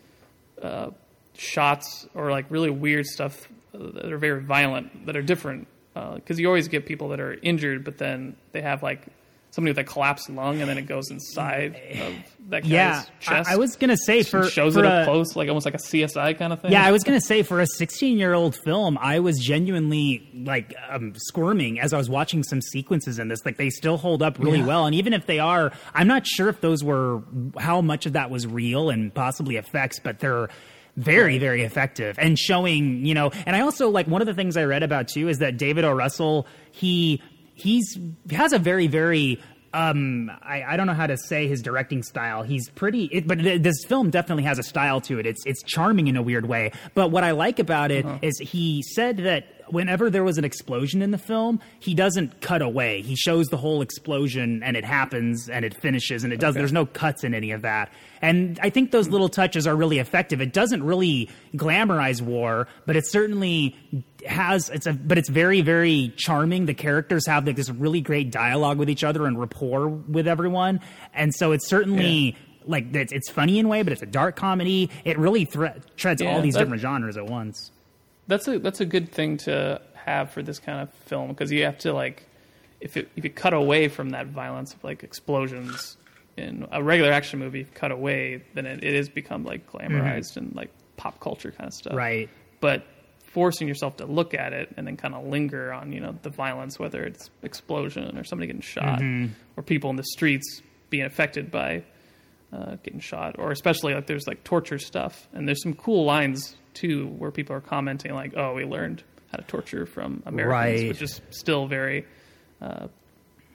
D: uh, shots or like really weird stuff that are very violent that are different because uh, you always get people that are injured, but then they have like somebody with a collapsed lung, and then it goes inside of that guy's
C: yeah,
D: chest.
C: I, I was gonna say for
D: and shows
C: for
D: it up
C: a-
D: close, like almost like a C S I kind of thing.
C: Yeah, I was gonna say for a sixteen-year-old film, I was genuinely like um, squirming as I was watching some sequences in this. Like, they still hold up really
D: Yeah.
C: well, and even if they are, I'm not sure if those were how much of that was real and possibly effects, but they're very, very effective and showing, you know. And I also like one of the things I read about too is that David O. Russell, he he's has a very, very um I, I don't know how to say his directing style. He's pretty it, but th- this film definitely has a style to it. It's it's charming in a weird way. But what I like about it is he said that whenever there was an explosion in the film, he doesn't cut away. He shows the whole explosion and it happens and it finishes and it does
D: Okay.
C: there's no cuts in any of that. And I think those little touches are really effective. It doesn't really glamorize war, but it certainly has it's a but it's very, very charming. The characters have like this really great dialogue with each other and rapport with everyone. And so it's certainly like it's, it's funny in a way, but it's a dark comedy. It really thre- treads
D: Yeah,
C: all these
D: that-
C: different genres at once.
D: That's a that's a good thing to have for this kind of film, because you have to like if it if you cut away from that violence of like explosions in a regular action movie, if you cut away, then it, it has become like glamorized and like pop culture kind of stuff.
C: Right.
D: But forcing yourself to look at it and then kind of linger on, you know, the violence, whether it's explosion or somebody getting shot or people in the streets being affected by uh, getting shot, or especially like there's like torture stuff, and there's some cool lines too where people are commenting like, "Oh, we learned how to torture from Americans,"
C: Right.
D: which is still very uh,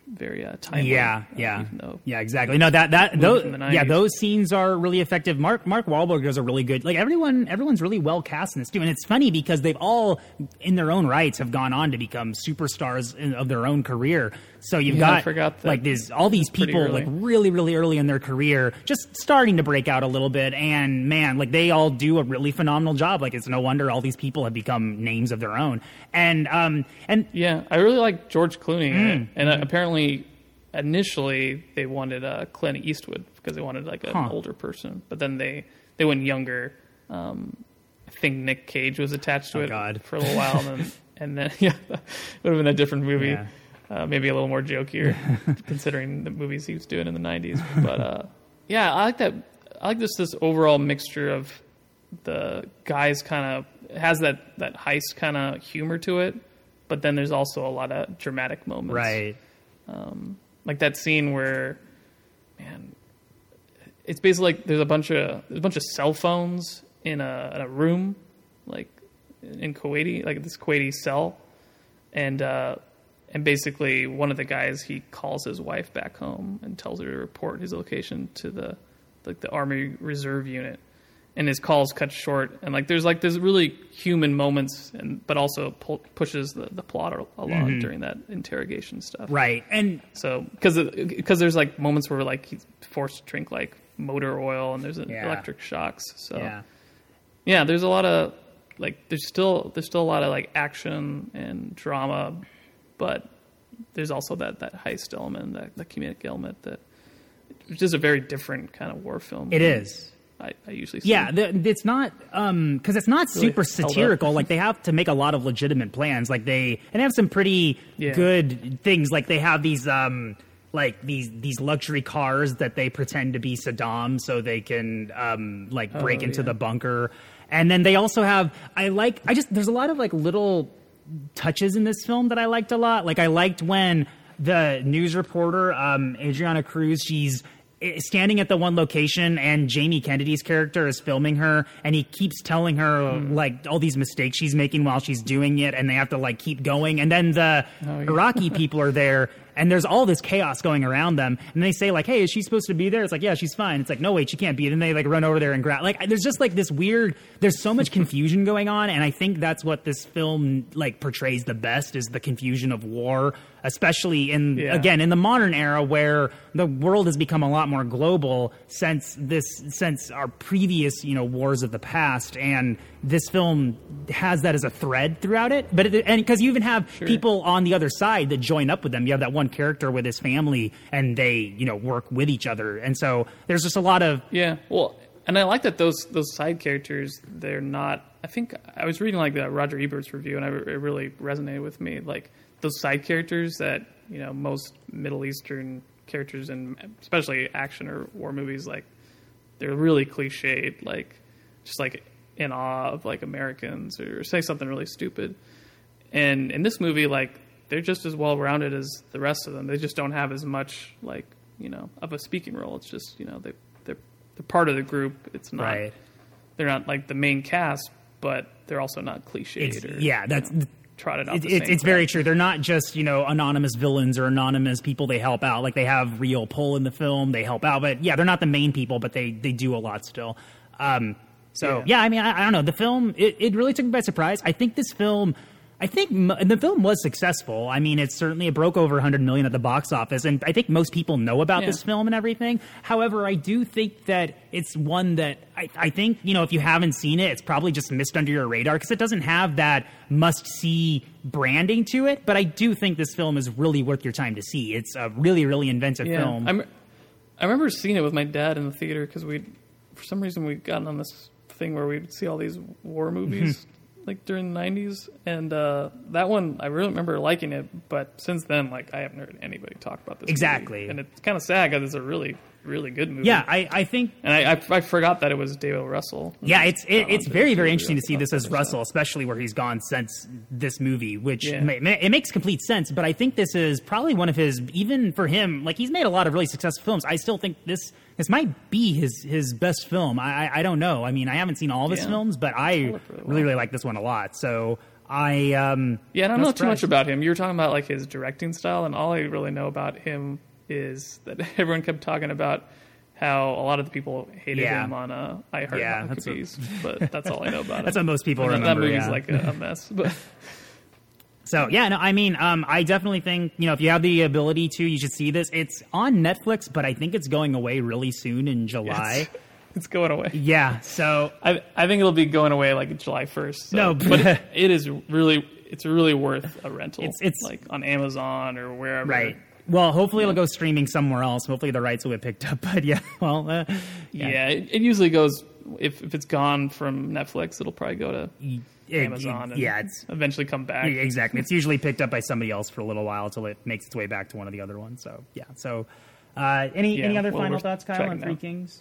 D: very uh, timely.
C: Yeah,
D: uh,
C: yeah,
D: even though
C: yeah, exactly. No, that that
D: movie
C: those
D: from the
C: yeah,
D: nineties.
C: those scenes are really effective. Mark Mark Wahlberg does a really good. Like everyone, everyone's really well cast in this too, and it's funny because they've all, in their own rights, have gone on to become superstars in, of their own career. So you've
D: Yeah, I
C: got
D: forgot that.
C: like this all these
D: Pretty
C: people
D: early.
C: like really really early in their career, just starting to break out a little bit, and man, like they all do a really phenomenal job. Like it's no wonder all these people have become names of their own. And um and
D: Yeah, I really like George Clooney in
C: Mm.
D: it. And uh, apparently, initially, they wanted uh, Clint Eastwood because they wanted like an
C: Huh.
D: older person. But then they, they went younger. Um, I think Nick Cage was attached to
C: Oh,
D: it
C: God.
D: for a little while. And then, and then yeah, it would have been a different movie.
C: Yeah.
D: Uh, maybe a little more jokier, considering the movies he was doing in the nineties. But uh, yeah, I like that. I like this this overall mixture of the guys kind of has that, that heist kind of humor to it, but then there's also a lot of dramatic moments.
C: right.
D: Um, like that scene where, man, it's basically like there's a bunch of there's a bunch of cell phones in a in a room, like in Kuwaiti, like this Kuwaiti cell, and uh, and basically one of the guys, he calls his wife back home and tells her to report his location to the like the Army Reserve unit. And his call's cut short, and like there's like there's really human moments, and but also pu- pushes the, the plot al- along
C: Mhm.
D: during that interrogation stuff.
C: Right. And
D: So because because there's like moments where like he's forced to drink like motor oil, and there's an
C: Yeah.
D: electric shocks. So
C: yeah.
D: yeah, there's a lot of like there's still there's still a lot of like action and drama, but there's also that that heist element, that the comedic element that it's just a very different kind of war film.
C: It is.
D: I, I usually see.
C: Yeah, the, it's not um because it's not
D: Really
C: super
D: held up.
C: satirical. Like they have to make a lot of legitimate plans. Like they and they have some pretty
D: Yeah.
C: good things. Like they have these um like these these luxury cars that they pretend to be Saddam so they can um like break
D: Oh,
C: into
D: yeah.
C: the bunker. And then they also have I like I just there's a lot of like little touches in this film that I liked a lot. Like I liked when the news reporter um Adriana Cruz, she's standing at the one location and Jamie Kennedy's character is filming her and he keeps telling her like all these mistakes she's making while she's doing it, and they have to like keep going, and then the
D: Oh, yeah.
C: Iraqi people are there and there's all this chaos going around them, and they say like, hey, is she supposed to be there? It's like, yeah, she's fine. It's like, no, wait, she can't be. And they like run over there and grab, like there's just like this weird, there's so much confusion going on, and I think that's what this film like portrays the best, is the confusion of war, especially in
D: Yeah.
C: again in the modern era where the world has become a lot more global since this since our previous you know wars of the past, and this film has that as a thread throughout it. But it, and because you even have
D: Sure.
C: people on the other side that join up with them, you have that one character with his family, and they you know work with each other, and so there's just a lot of
D: Yeah, well, and I like that those those side characters, they're not. I think I was reading like the Roger Ebert's review, and I, it really resonated with me. Like those side characters that you know most Middle Eastern characters, and especially action or war movies, like they're really cliched, like just like in awe of like Americans or say something really stupid. And in this movie, like they're just as well rounded as the rest of them. They just don't have as much like you know of a speaking role. It's just you know they they're they're part of the group. It's not
C: right.
D: they're not like the main cast, but they're also not cliched
C: It's,
D: or
C: yeah, that's.
D: you know, trotted out.
C: It,
D: the
C: it's
D: same
C: it's very
D: path.
C: true. They're not just, you know, anonymous villains or anonymous people they help out. Like, they have real pull in the film. They help out. But, yeah, they're not the main people, but they, they do a lot still. Um, so, yeah.
D: Yeah.
C: I mean, I, I don't know. The film, it, it really took me by surprise. I think this film... I think m- the film was successful. I mean, it's certainly it broke over one hundred million at the box office, and I think most people know about
D: Yeah.
C: this film and everything. However, I do think that it's one that I, I think, you know, if you haven't seen it, it's probably just missed under your radar because it doesn't have that must-see branding to it. But I do think this film is really worth your time to see. It's a really, really inventive
D: Yeah,
C: film.
D: I'm, I remember seeing it with my dad in the theater because we, for some reason, we'd gotten on this thing where we'd see all these war movies like during the nineties, and uh, that one I really remember liking it. But since then, like I haven't heard anybody talk about this
C: Exactly.
D: movie. And it's kind of sad because it's a really, really good movie.
C: Yeah, I, I think...
D: and I, I I forgot that it was David O. Russell.
C: Yeah, it's it,
D: Got
C: it's
D: onto
C: very
D: it
C: very
D: really
C: interesting to see
D: well.
C: this as Russell, especially where he's gone since this movie, which
D: Yeah.
C: ma- ma- it makes complete sense. But I think this is probably one of his, even for him, like he's made a lot of really successful films. I still think this this might be his his best film. I I, I don't know. I mean, I haven't seen all of his
D: Yeah.
C: films, but I
D: look really
C: really
D: well.
C: really like this one a lot. So I um,
D: Yeah, I don't
C: no
D: know too much
C: surprise.
D: about him. You were talking about like his directing style, and all I really know about him is that everyone kept talking about how a lot of the people hated
C: Yeah.
D: him on uh, I Heart
C: Yeah, that's
D: Huckabees, but that's all I know about him.
C: That's what most people
D: And that-
C: remember.
D: That movie's
C: yeah.
D: like a, a mess, but
C: So yeah, no, I mean, um, I definitely think, you know, if you have the ability to, you should see this. It's on Netflix, but I think it's going away really soon in July.
D: it's, it's going away.
C: Yeah, so
D: I I think it'll be going away like July first. So.
C: No,
D: but it, it is really it's really worth a rental.
C: It's- it's-
D: like on Amazon or wherever.
C: right. Well, hopefully it'll go streaming somewhere else. Hopefully the rights will get picked up. But yeah, well, uh,
D: Yeah,
C: yeah,
D: it, it usually goes if if it's gone from Netflix, it'll probably go to
C: It-
D: Amazon.
C: it-
D: and
C: yeah, it's
D: eventually come back.
C: Yeah, exactly. It's usually picked up by somebody else for a little while until it makes its way back to one of the other ones. So yeah. So uh, any
D: Yeah,
C: any other
D: well,
C: final
D: we're
C: thoughts, Kyle,
D: tracking
C: on Three
D: now.
C: Kings?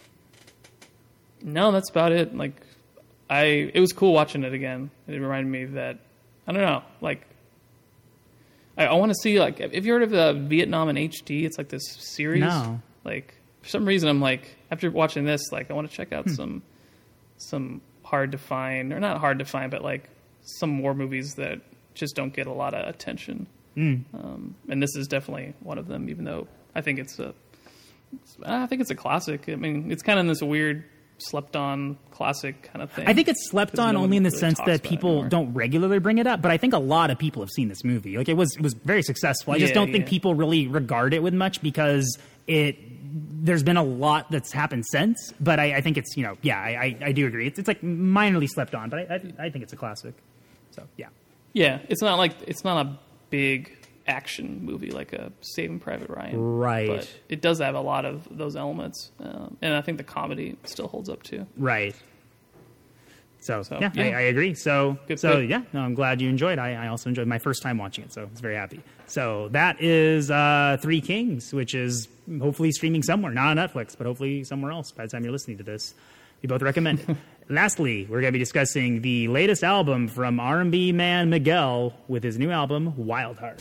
D: No, that's about it. Like, I it was cool watching it again. It reminded me that I don't know, like. I, I want to see like if you heard of uh, Vietnam in H D, it's like this series.
C: No.
D: Like for some reason, I'm like after watching this, like I want to check out
C: Hmm.
D: some some hard to find or not hard to find, but like some war movies that just don't get a lot of attention.
C: Mm.
D: Um, and this is definitely one of them. Even though I think it's a, I think it's a classic. I mean, it's kind of this weird slept on classic kind of thing.
C: I think it's slept
D: 'Cause
C: on
D: no one
C: only in the
D: really
C: sense
D: talks
C: that
D: about it
C: people
D: anymore.
C: don't regularly bring it up, but I think a lot of people have seen this movie. Like it was it was very successful. I just
D: Yeah,
C: don't think
D: yeah.
C: people really regard it with much because it there's been a lot that's happened since. But I, I think it's you know yeah I, I, I do agree. It's it's like minorly slept on, but I, I I think it's a classic. So yeah.
D: Yeah, it's not like it's not a big action movie like a Saving Private Ryan,
C: Right.
D: But it does have a lot of those elements, um, and I think the comedy still holds up too.
C: Right. So,
D: So,
C: yeah,
D: yeah.
C: I, I agree. So
D: Good
C: so
D: pick.
C: yeah, no, I'm glad you enjoyed. I, I also enjoyed my first time watching it, so I was very happy. So that is uh, Three Kings, which is hopefully streaming somewhere, not on Netflix, but hopefully somewhere else by the time you're listening to this. We both recommend it. Lastly, we're going to be discussing the latest album from R and B man Miguel with his new album, Wild Heart.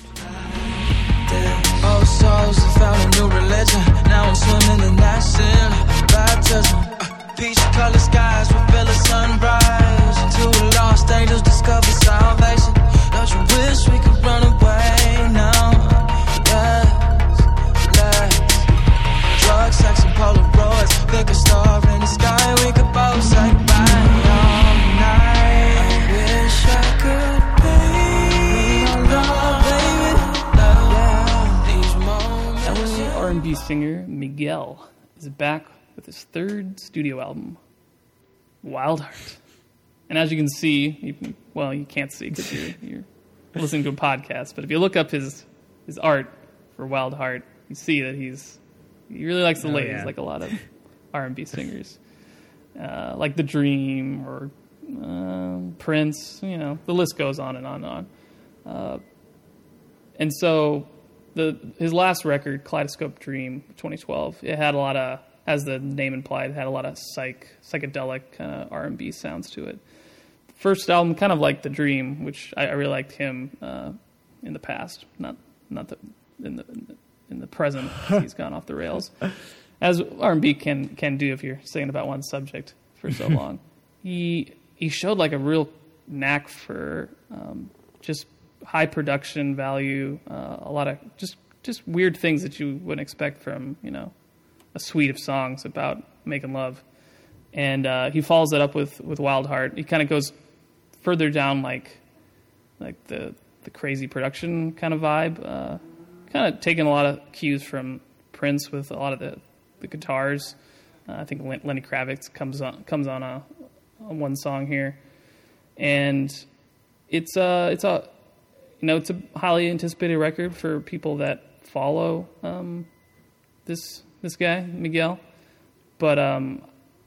G: Old souls have found a new religion. Now I'm swimming in that sin. Baptism. Uh, peach colored skies will fill a sunrise. Two lost angels discover salvation. Don't you wish we could run away now? Yes, let's. Drugs, sex, and Polaroids. Pick a star in the sky. We could both say goodbye all night. I wish I could pay love, baby. Love, these moments.
D: L A R and B singer Miguel is back with his third studio album, Wild Heart. And as you can see, you can, well, you can't see because you're, you're listening to a podcast, but if you look up his his art for Wild Heart, you see that he's he really likes the
C: Oh,
D: ladies,
C: yeah.
D: like a lot of R and B singers, uh, like The Dream or uh, Prince. You know, the list goes on and on and on. Uh, and so the his last record, Kaleidoscope Dream, twenty twelve, it had a lot of, as the name implied, it had a lot of psych psychedelic kind of R and B sounds to it. First album, kind of like The Dream, which I, I really liked him uh, in the past, not not the, in the in the present. He's gone off the rails, as R and B can can do if you're saying about one subject for so long. He he showed like a real knack for um, just high production value, uh, a lot of just just weird things that you wouldn't expect from you know a suite of songs about making love. And uh, he follows that up with, with Wild Heart. He kind of goes further down like like the the crazy production kind of vibe, uh, kind of taking a lot of cues from Prince with a lot of the, the guitars. Uh, I think Len- Lenny Kravitz comes on comes on a on one song here, and it's uh it's a you know it's a highly anticipated record for people that follow um, this this guy Miguel, but um.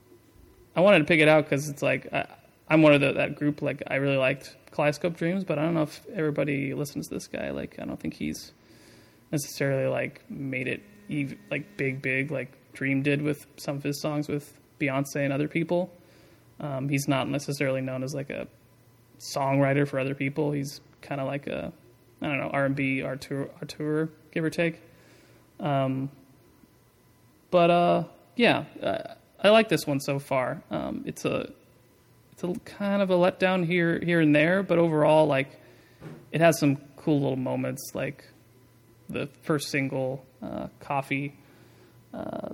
D: I wanted to pick it out because it's like I, I'm one of the, that group. Like I really liked Kaleidoscope Dreams, but I don't know if everybody listens to this guy. Like I don't think he's necessarily like made it ev- like big, big like Dream did with some of his songs with Beyonce and other people. Um, he's not necessarily known as like a songwriter for other people. He's kind of like a I don't know R and B Artur, Artur, give or take. Um, but uh, yeah. Uh, I like this one so far. Um, it's a it's a kind of a letdown here here and there, but overall, like, it has some cool little moments, like the first single, uh, Coffee. Uh,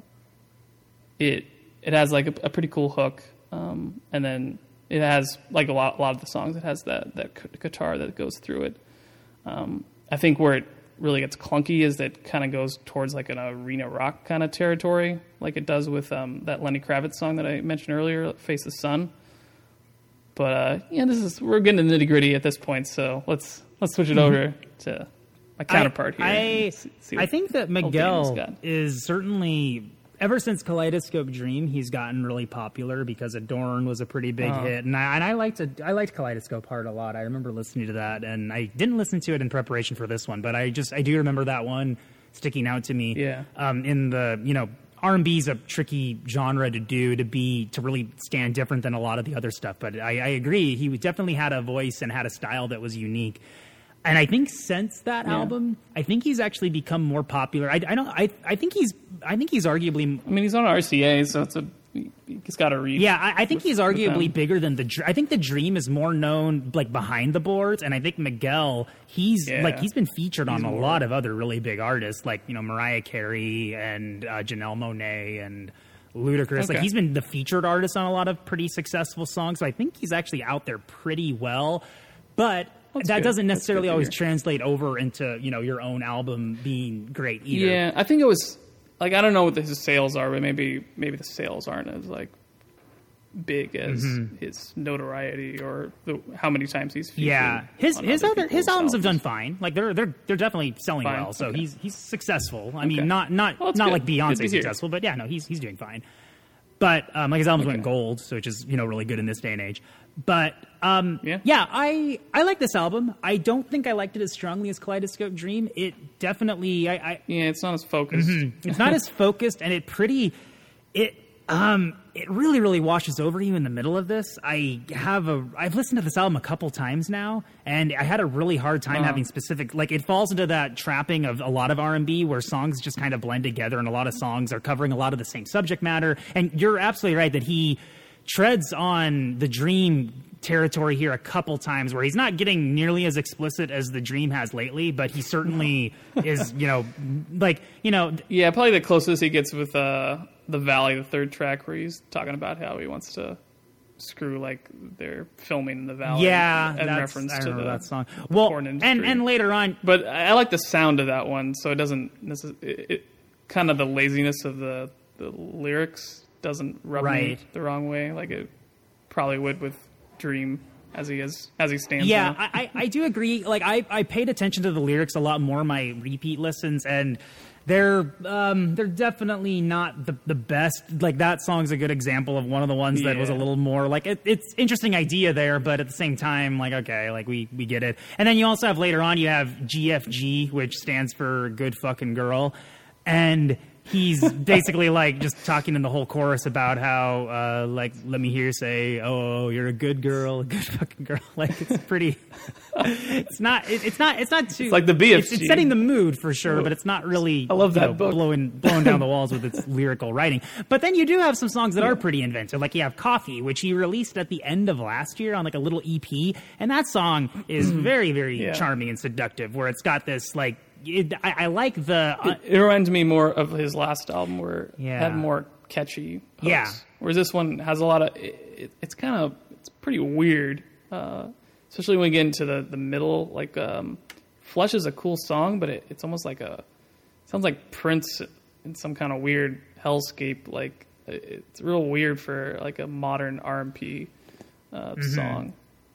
D: it it has like a, a pretty cool hook, um, and then it has like a lot a lot of the songs. It has that that guitar that goes through it. Um, I think where it really gets clunky is that it kind of goes towards like an arena rock kind of territory, like it does with um, that Lenny Kravitz song that I mentioned earlier, "Face the Sun." But uh, yeah, this is we're getting nitty gritty at this point, so let's let's switch it over to my counterpart
C: I,
D: here.
C: I,
D: See- see
C: I
D: what
C: think that
D: old Daniel's
C: Miguel
D: got.
C: is certainly, ever since Kaleidoscope Dream, he's gotten really popular because Adorn was a pretty big
D: Uh-huh.
C: hit, and I, and I liked it, I liked Kaleidoscope Heart a lot. I remember listening to that, and I didn't listen to it in preparation for this one, but I just I do remember that one sticking out to me.
D: Yeah.
C: Um, in the you know. R and B is a tricky genre to do, to be, to really stand different than a lot of the other stuff. But I, I agree. He definitely had a voice and had a style that was unique. And I think since that
D: Yeah.
C: album, I think he's actually become more popular. I, I don't, I, I think he's, I think he's arguably,
D: I mean, he's on R C A, so it's a he's got to reach.
C: yeah, I, I think
D: with-
C: he's
D: with
C: arguably
D: them.
C: bigger than the, Dr- I think the Dream is more known like behind the boards. And I think Miguel, he's
D: Yeah.
C: like, he's been featured on
D: He's
C: a
D: more-
C: lot of other really big artists like, you know, Mariah Carey and uh, Janelle Monáe and Ludacris. Like
D: Okay.
C: he's been the featured artist on a lot of pretty successful songs. So I think he's actually out there pretty well. But
D: That's
C: that
D: good.
C: doesn't
D: That's
C: necessarily
D: good to
C: always
D: hear.
C: translate over into, you know, your own album being great either.
D: Yeah, I think it was like I don't know what his sales are, but maybe maybe the sales aren't as like big as
C: Mm-hmm.
D: his notoriety or the, how many times he's featured.
C: Yeah, his
D: on
C: his
D: other
C: other his
D: people's
C: albums have done fine. Like they're they're they're definitely selling
D: Fine,
C: well. So
D: okay.
C: he's he's successful. I
D: Okay.
C: mean, not not
D: Well, that's
C: not
D: good.
C: like
D: Good
C: Beyonce
D: to hear.
C: successful, but yeah, no, he's he's doing fine. But um, like his albums went
D: Okay.
C: gold, so which is you know really good in this day and age. But um,
D: Yeah.
C: yeah, I I like this album. I don't think I liked it as strongly as Kaleidoscope Dream. It definitely I, I
D: Yeah, it's not as focused.
C: it's not as focused, and it pretty it um it really really washes over you in the middle of this. I have a I've listened to this album a couple times now, and I had a really hard time
D: Uh-huh.
C: having specific, like it falls into that trapping of a lot of R and B where songs just kind of blend together, and a lot of songs are covering a lot of the same subject matter. And you're absolutely right that he treads on the Dream territory here a couple times where he's not getting nearly as explicit as the Dream has lately, but he certainly is, you know, like, you know,
D: Yeah, probably the closest he gets with uh, the Valley, the third track, where he's talking about how he wants to screw like they're filming in the Valley.
C: yeah,
D: in
C: that's,
D: reference
C: I
D: to
C: remember
D: the
C: that song. Well,
D: porn
C: and
D: industry.
C: and later on,
D: But I I like the sound of that one, so it doesn't necess- it, it kind of the laziness of the, the lyrics doesn't rub me
C: Right.
D: the wrong way, like it probably would with Dream as he is as he stands.
C: yeah,
D: now.
C: I, I I do agree. Like I, I paid attention to the lyrics a lot more in my repeat listens, and they're um they're definitely not the the best. Like that song's a good example of one of the ones that was a
D: Yeah.
C: little more like it, it's interesting idea there, but at the same time, like okay, like we we get it. And then you also have later on you have G F G, which stands for Good Fucking Girl, and he's basically like just talking in the whole chorus about how uh like let me hear you say oh you're a good girl, a good fucking girl. Like it's pretty it's not it, it's not it's not too
D: It's like the B F G.
C: it's, it's setting the mood for sure, but it's not really
D: I love
C: you
D: that
C: know,
D: book.
C: blowing blowing down the walls with its lyrical writing. But then you do have some songs that are pretty inventive, like you have Coffee, which he released at the end of last year on like a little E P, and that song is very very
D: Yeah.
C: charming and seductive, where it's got this like it, I, I like the uh,
D: It, it reminds me more of his last album where it
C: Yeah.
D: had more catchy hooks.
C: Yeah.
D: Whereas this one has a lot of it, it, it's kind of it's pretty weird, uh, especially when we get into the the middle. Like um, Flesh is a cool song, but it, it's almost like a sounds like Prince in some kind of weird hellscape. Like it, it's real weird for like a modern R and B uh,
C: Mm-hmm.
D: song.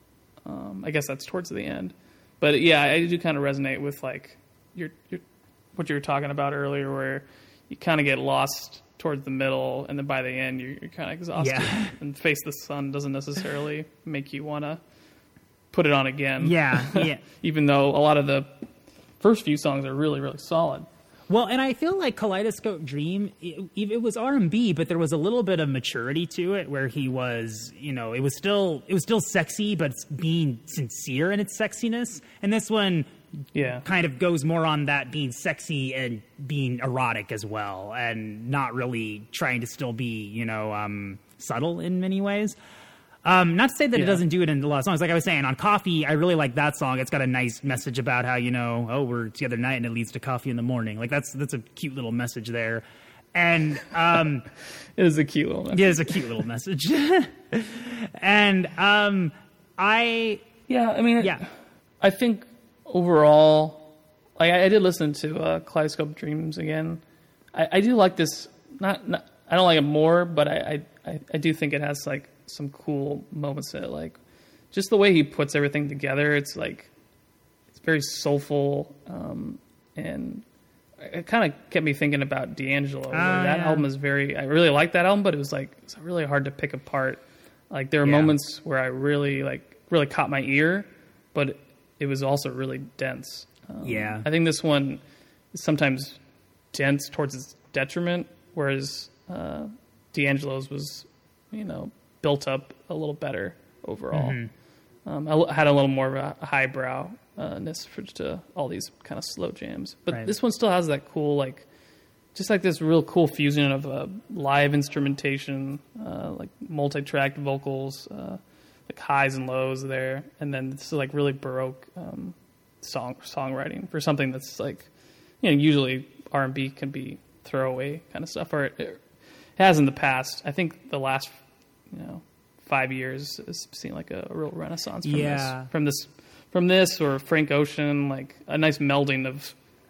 D: Um, I guess that's towards the end, but yeah, I do kind of resonate with like your your what you were talking about earlier, where you kind of get lost towards the middle, and then by the end you're, you're kind of exhausted.
C: Yeah.
D: And Face the Sun doesn't necessarily make you want to put it on again.
C: yeah yeah.
D: Even though a lot of the first few songs are really really solid.
C: Well, and I feel like Kaleidoscope Dream, it, it was R and B, but there was a little bit of maturity to it, where he was, you know, it was still it was still sexy, but it's being sincere in its sexiness. And this one
D: Yeah.
C: kind of goes more on that being sexy and being erotic as well, and not really trying to still be, you know, um, subtle in many ways. Um, not to say that
D: Yeah.
C: it doesn't do it in a lot of songs. Like I was saying, on Coffee, I really like that song. It's got a nice message about how, you know, oh, we're together tonight and it leads to coffee in the morning. Like that's that's a cute little message there. And um,
D: It is a cute little message.
C: yeah, it's a cute little message. and um, I,
D: Yeah, I mean,
C: yeah,
D: I think overall, like I, I did listen to uh, Kaleidoscope Dreams again. I, I do like this. Not, not, I don't like it more, but I, I, I do think it has like some cool moments in it. Like just the way he puts everything together. It's like it's very soulful, um, and it kind of kept me thinking about D'Angelo. where
C: Ah,
D: that
C: yeah.
D: album is very. I really like that album, but it was like it's really hard to pick apart. Like there are
C: Yeah.
D: moments where I really like really caught my ear, but it was also really dense. Um,
C: Yeah.
D: I think this one is sometimes dense towards its detriment, whereas uh, D'Angelo's was, you know, built up a little better overall.
C: Mm-hmm.
D: Um, I l- had a little more of a highbrowness for to all these kind of slow jams, but
C: Right.
D: this one still has that cool, like, just like this real cool fusion of uh, live instrumentation, uh, like multi-tracked vocals, uh, like highs and lows there, and then this is like really baroque um, song songwriting for something that's like, you know, usually R and B can be throwaway kind of stuff, or it, it has in the past. I think the last, you know, five years has seen like a, a real renaissance from
C: Yeah.
D: this, from this, from this, or Frank Ocean, like a nice melding of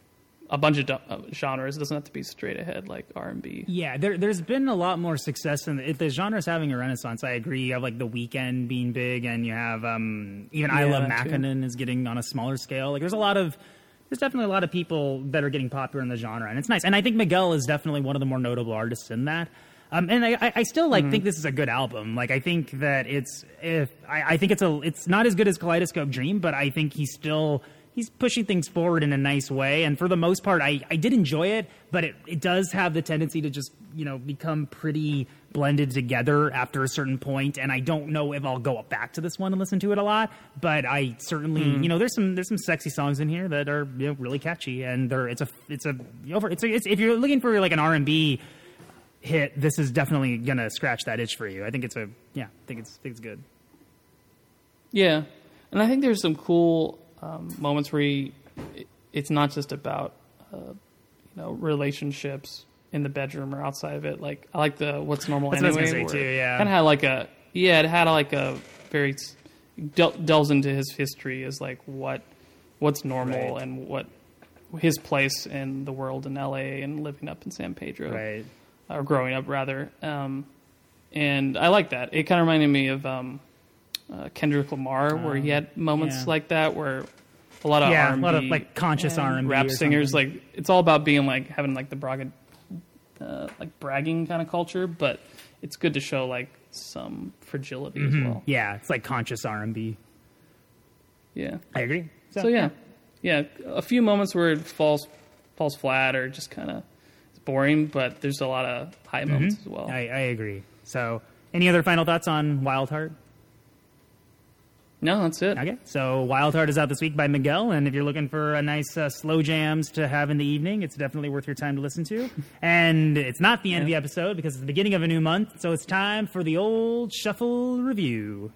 D: a bunch of uh, genres. It doesn't have to be straight ahead like R and B.
C: yeah. There, there's been a lot more success in the, if the genre's having a renaissance. I agree. You have like The Weeknd being big, and you have um, even I
D: Yeah,
C: Love
D: that too.
C: Mackinnon is getting on a smaller scale. Like there's a lot of there's definitely a lot of people that are getting popular in the genre, and it's nice. And I think Miguel is definitely one of the more notable artists in that. Um, and I, I still like think this is a good album. Like I think that it's if I, I think it's a it's not as good as Kaleidoscope Dream, but I think he's still he's pushing things forward in a nice way. And for the most part, I, I did enjoy it, but it, it does have the tendency to just you know become pretty blended together after a certain point. And I don't know if I'll go back to this one and listen to it a lot, but I certainly you know there's some there's some sexy songs in here that are you know, really catchy, and they're it's a it's a over it's a, it's if you're looking for like an R and B hit, this is definitely gonna scratch that itch for you. I think it's a yeah, I think it's I think it's good.
D: Yeah, and I think there's some cool um, moments where he, it's not just about uh, you know relationships in the bedroom or outside of it. Like I like the What's Normal
C: That's what I was
D: Anyway.
C: gonna say, too, yeah.
D: Kind of had like a yeah, it had like a very del- delves into his history as like what what's normal
C: Right.
D: and what his place in the world in L A and living up in San Pedro.
C: Right.
D: Or growing up rather, um, and I like that. It kind of reminded me of um, uh, Kendrick Lamar, where he had moments
C: yeah.
D: like that, where a lot of
C: Yeah, a
D: R and B,
C: lot of, like, conscious
D: and
C: R and B
D: rap
C: or
D: singers.
C: something.
D: Like it's all about being like having like the brag, uh, like bragging kind of culture, but it's good to show like some fragility as well.
C: Yeah, it's like conscious R and B.
D: Yeah.
C: I agree.
D: So yeah, yeah, a few moments where it falls falls flat or just kind of boring, but there's a lot of high moments as well.
C: I, I agree. So, any other final thoughts on Wild Heart?
D: No, that's it.
C: Okay, so Wild Heart is out this week by Miguel, and if you're looking for a nice uh, slow jams to have in the evening, it's definitely worth your time to listen to. And it's not the end of the episode because it's the beginning of a new month, so it's time for the old shuffle review.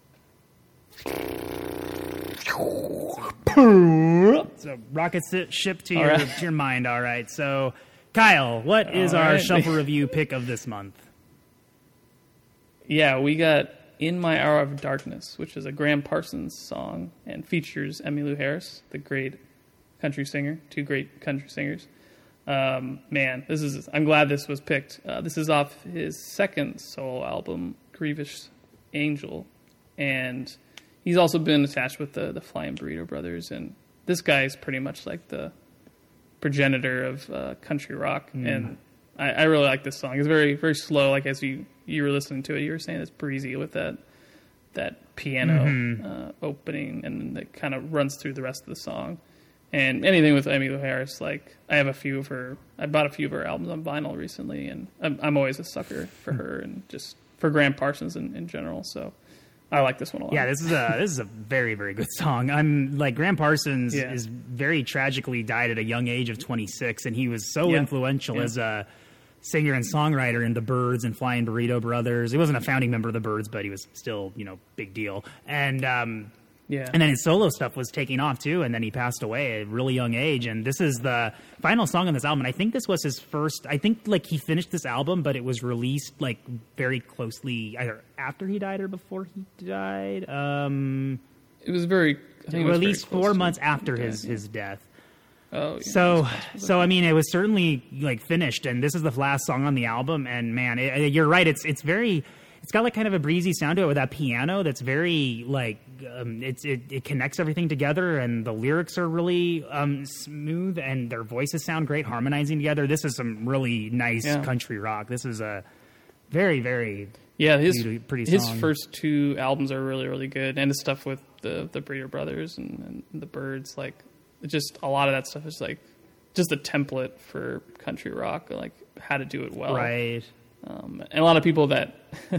C: So rocket si- ship to
D: All
C: your
D: right.
C: to your mind. All right. So Kyle, what is
D: All
C: our
D: right.
C: shuffle review pick of this month?
D: Yeah, we got In My Hour of Darkness, which is a Graham Parsons song and features Emmylou Harris, the great country singer, two great country singers. Um, man, this is I'm glad this was picked. Uh, this is off his second solo album, Grievous Angel, and he's also been attached with the, the Flying Burrito Brothers, and this guy is pretty much like the progenitor of uh, country rock, and I, I really like this song. It's very very slow, like as you, you were listening to it, you were saying it's breezy with that that piano uh, opening, and then it kind of runs through the rest of the song. And anything with Emmylou Harris, like I have a few of her, I bought a few of her albums on vinyl recently, and I'm, I'm always a sucker for her and just for Graham Parsons in, in general. So I like this one a lot.
C: Yeah, this is a this is a very very good song. I'm like Graham Parsons
D: Yeah.
C: is very tragically died at a young age of twenty-six, and he was so
D: Yeah.
C: influential
D: Yeah.
C: as a singer and songwriter in the Byrds and Flying Burrito Brothers. He wasn't a founding member of the Byrds, but he was still, you know, big deal. And um,
D: Yeah.
C: And then his solo stuff was taking off too, and then he passed away at a really young age. And this is the final song on this album. And I think this was his first. I think like he finished this album, but it was released like very closely either after he died or before he died. Um,
D: it was very I think it was
C: released
D: very
C: four
D: to
C: months after
D: death,
C: his
D: yeah.
C: his death.
D: Oh, yeah.
C: So, so I mean, it was certainly like finished, and this is the last song on the album. And man, it, you're right. It's it's very. It's got like kind of a breezy sound to it with that piano that's very like um, it's it, it connects everything together, and the lyrics are really um, smooth, and their voices sound great, harmonizing together. This is some really nice
D: Yeah.
C: country rock. This is a very very
D: Yeah, his
C: pretty, pretty
D: his
C: song.
D: first two albums are really really good, and the stuff with the the Breeder Brothers and, and the Byrds, like just a lot of that stuff is like just a template for country rock, like how to do it well,
C: right?
D: Um, and a lot of people that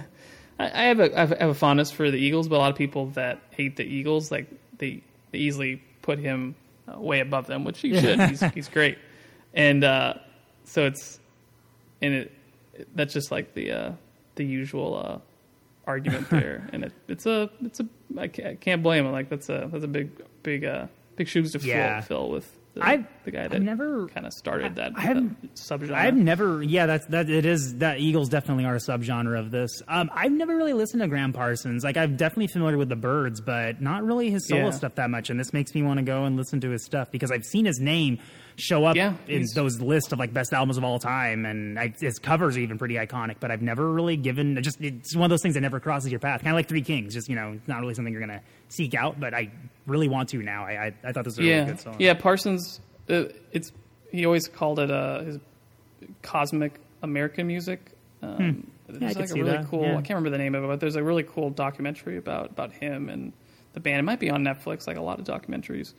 D: I, I have a I have a fondness for the Eagles, but a lot of people that hate the Eagles, like they, they easily put him uh, way above them, which he should. he's he's great, and uh, so it's and it, it that's just like the uh, the usual uh, argument there, and it, it's a it's a I can't, I can't blame him. Like that's a that's a big big uh, big shoes to
C: Yeah.
D: fill, fill with. The,
C: I've-
D: the guy
C: I've
D: that
C: never-
D: kind of started that,
C: I haven't-
D: that subgenre.
C: I've never, yeah, that's that. It is that Eagles definitely are a subgenre of this. Um, I've never really listened to Graham Parsons. Like, I'm definitely familiar with the Byrds, but not really his solo
D: Yeah.
C: stuff that much. And this makes me want to go and listen to his stuff because I've seen his name show up
D: Yeah,
C: in
D: he's-
C: those lists of like best albums of all time, and I, his covers are even pretty iconic. But I've never really given. Just it's one of those things that never crosses your path. Kind of like Three Kings. Just you know, it's not really something you're gonna seek out, but I really want to now. I I, I thought this was a
D: yeah,
C: really good song.
D: yeah. Parsons, uh, it's he always called it uh, his cosmic American music. Um,
C: Hmm. Yeah, I
D: There's
C: could
D: like
C: see
D: a really
C: that,
D: cool.
C: yeah.
D: I can't remember the name of it, but there's a really cool documentary about about him and the band. It might be on Netflix, like a lot of documentaries.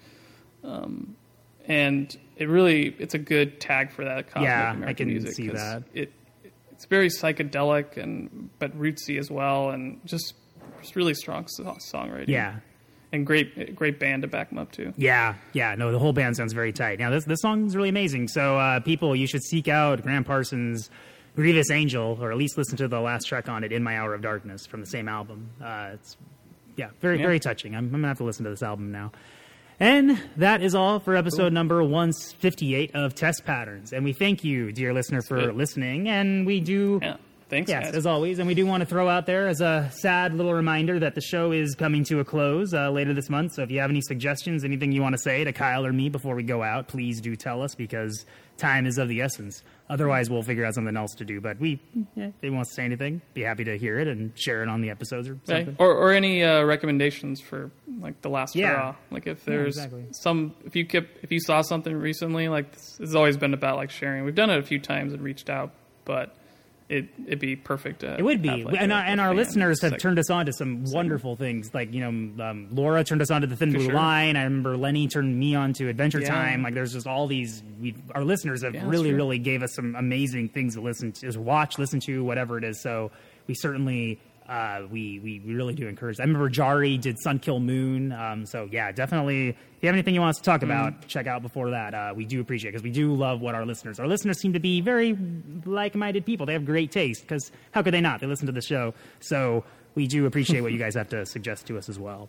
D: Um, and it really, it's a good tag for that cosmic
C: Yeah, I
D: American
C: can
D: music.
C: see
D: 'cause
C: that.
D: It it's very psychedelic and but rootsy as well, and just just really strong so- songwriting.
C: Yeah.
D: And great, great band to back them up too.
C: Yeah, yeah, no, the whole band sounds very tight. Now, this this song is really amazing. So, uh, people, you should seek out Graham Parsons' "Grievous Angel," or at least listen to the last track on it, "In My Hour of Darkness," from the same album. Uh, it's yeah, very
D: Yeah.
C: very touching. I'm, I'm gonna have to listen to this album now. And that is all for episode number one fifty-eight of Test Patterns. And we thank you, dear listener, for
D: good.
C: listening. And we do.
D: Yeah, thanks,
C: Yes,
D: guys.
C: as always. And we do want to throw out there as a sad little reminder that the show is coming to a close uh, later this month. So if you have any suggestions, anything you want to say to Kyle or me before we go out, please do tell us because time is of the essence. Otherwise, we'll figure out something else to do. But we, yeah, if anyone wants to say anything, be happy to hear it and share it on the episodes or
D: Okay.
C: something.
D: Or, or any uh, recommendations for like the last
C: Yeah.
D: hurrah. Like if there's
C: exactly.
D: some, if you kept, if you saw something recently, like this, it's always been about like sharing. We've done it a few times and reached out, but it it'd be perfect. To
C: It would be,
D: have, like,
C: and,
D: a-
C: our,
D: a
C: and our
D: fan
C: listeners have
D: seg-
C: turned us on to some wonderful things. Like you know, um, Laura turned us on to the Thin
D: For
C: Blue
D: sure.
C: Line. I remember Lenny turned me on to Adventure
D: Yeah.
C: Time. Like there's just all these. We our listeners have
D: Yeah, that's
C: really,
D: true.
C: really gave us some amazing things to listen to, watch, listen to, whatever it is. So we certainly. Uh, we, we we really do encourage. I remember Jari did Sun Kill Moon. Um, so yeah, definitely. If you have anything you want us to talk about, check out before that. Uh, we do appreciate because we do love what our listeners. Our listeners seem to be very like-minded people. They have great taste because how could they not? They listen to the show. So we do appreciate what you guys have to suggest to us as well.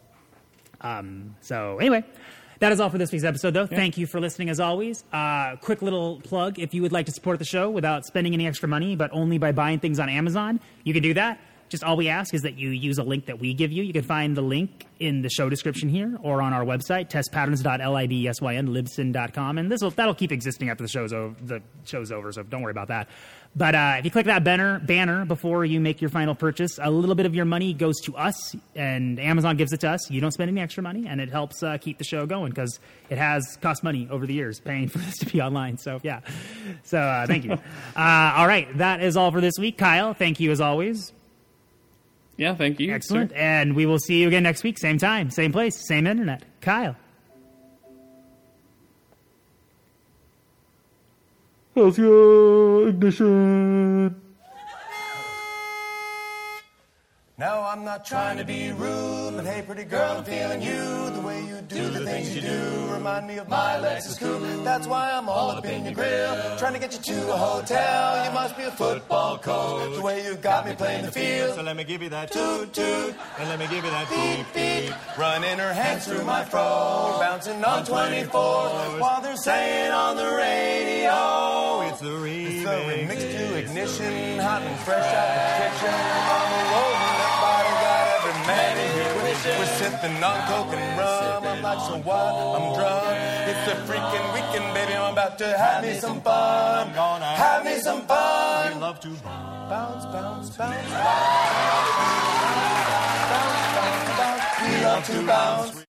C: Um, so anyway. That is all for this week's episode, though.
D: Yeah.
C: Thank you for listening, as always. Uh, quick little plug. If you would like to support the show without spending any extra money, but only by buying things on Amazon, you can do that. Just all we ask is that you use a link that we give you. You can find the link in the show description here or on our website, test patterns dot libsyn, libsyn dot com. And this will that'll keep existing after the show's over, the show's over, so don't worry about that. But uh, if you click that banner, banner before you make your final purchase, a little bit of your money goes to us, and Amazon gives it to us. You don't spend any extra money, and it helps uh, keep the show going because it has cost money over the years paying for this to be online. So, yeah. So, uh, thank you. uh, all right. That is all for this week. Kyle, thank you as always.
D: Yeah, thank you.
C: Excellent.
D: sir.
C: And we will see you again next week. Same time, same place, same internet. Kyle.
I: How's your ignition?
J: Now I'm not trying to be rude, but hey, pretty girl, I'm feeling you. The way you do the things you do remind me of my Lexus coupe. That's why I'm all up in your grill, trying to get you to a hotel. You must be a football coach, the way you got me playing the field.
H: So let me give you that toot toot, and let me give you that beep beep.
J: Running her hands through my fro, bouncing on twenty-four, while they're saying on the radio,
H: it's the remix.
J: It's the remix to Ignition, hot and fresh out the kitchen. On the road in that bottle, got every man in here wishing. We're sipping on coke and rum. I'm like, so what? I'm drunk. It's the freaking weekend, baby. I'm about to have me some fun.
H: I'm gonna
J: have me some fun.
H: We love to bounce,
J: bounce, bounce, bounce, bounce, bounce, bounce. We love to bounce.